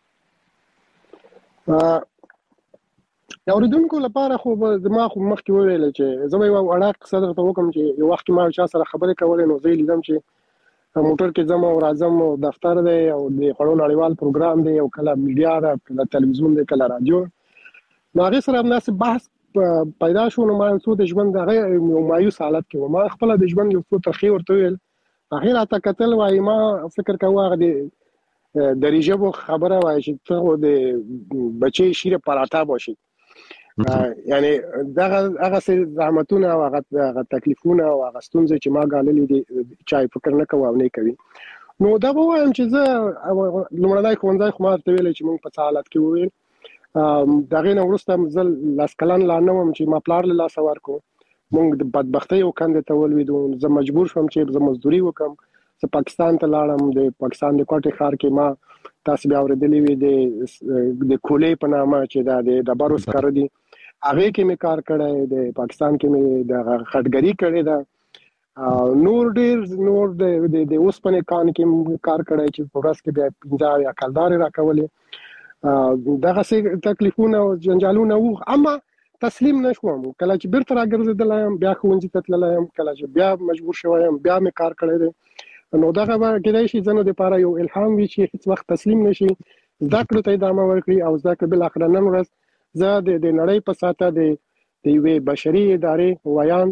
د اوریدونکو لپاره خو ما خو مخکې وویل چې زه یو اړه قصه درته وکم چې یو وخت ما چا سره خبرې کولې نو زه لیدم چې موټر کې ځم او راځم او دفتر دی او د خړو نړیوال پروګرام دی او کله میډیا ده کله تلویزیون دی کله رادیو نو هغه سره مناسب بحث پیدا شو نو ما څو د ژوند دغه یو مایوس حالت کې ما خپل د ژوند یو څه ترخی ورته ویل هغه راته کتل وای ما فکر کوم هغه د ریجبو خبره وای چې ته د بچي شیره پراټا باشي یعنی هغه زحمتونه او هغه تکلیفونه او هغه ستونزې چې ما غاللې دي چای فکر نه کوم او نه کوي نو دا وایم چې زه لومړنۍ خوندای خو ما ته ویل چې موږ په حالت کې وویل دغه نو ورسته مزل لاسکلان لا نه وم چې ما پلار له لاس ورکو موږ د بدبختۍ او کند ته ولویدو زه مجبور شوم چې زه مزدوري وکم زه پاکستان ته لاړم د پاکستان د کوټې ښار کې ما تاسو بیا اوریدلې وي د کولې په نامه چې دا د ډبرو سکر دي هغه کې مې کار کړی د پاکستان کې مې د خټګری کړی دا نور ډیر د اوسپنې کان کې کار کړی چې په ورځ کې بیا 15 یا کلدار راکولې دغه څه تکلیفونه او جنجالونه وو اما تسلیم نشوم کله چې بیرته راګرځیدلم بیا ښوونځي ته تللم کله چې بیا مجبور شوم بیا مې کار کړی دی نو دغه کېدای شي زنه د لپاره یو الهام وي چې هیڅ وخت تسلیم نشي زده کړو ته ادامه ورکړي او زده کړو بل اخر نن ورځ زه د نړۍ په ساته د یوې بشري ادارې ویان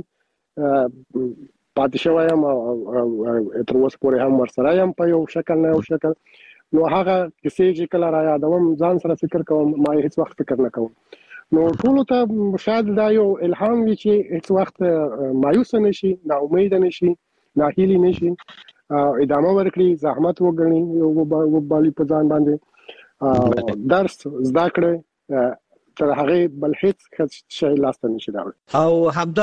پاتې شوم او تر اوسه پورې هم ورسره یم په یو شکل نه یو شکل نو هغه کیسې چې کله را یادوم ځان سره فکر کوم ما هیڅ وخت فکر نه کوم نو ټول ته شاید دا یو الهام وي چې هیڅ وخت مایوس نشي نا امید نشي ناهیلي نشي ادامه ورکړي زحمت وګڼي یو بالي په ځان باندې درس زده کړئ تر هغه بل هیڅ شی لاسته نشي راوړي او همدا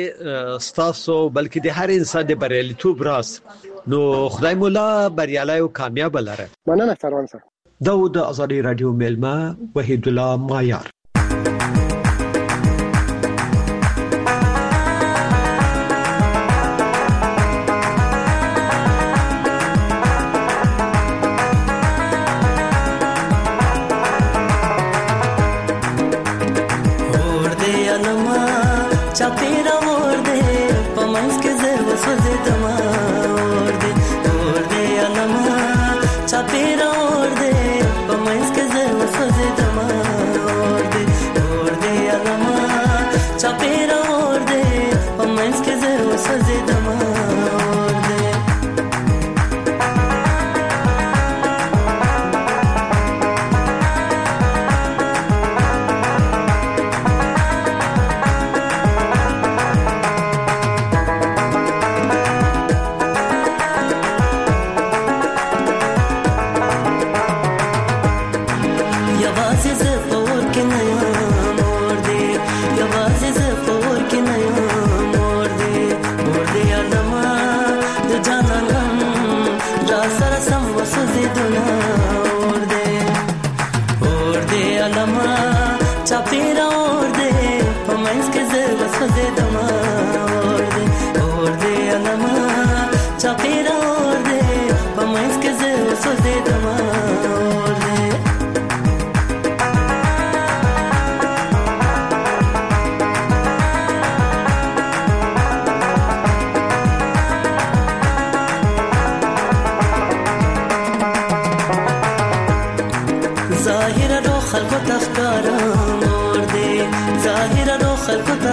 د ستاسو بلکې د هر انسان د بریالیتوب راز نو خدای مولا بریالي او کامیاب لره مننه سروان صاحب دا د ازادي رادیو میلمه وحید الله مایار ظاهر رو خلق تخکارم مرده ظاهر خلکو ته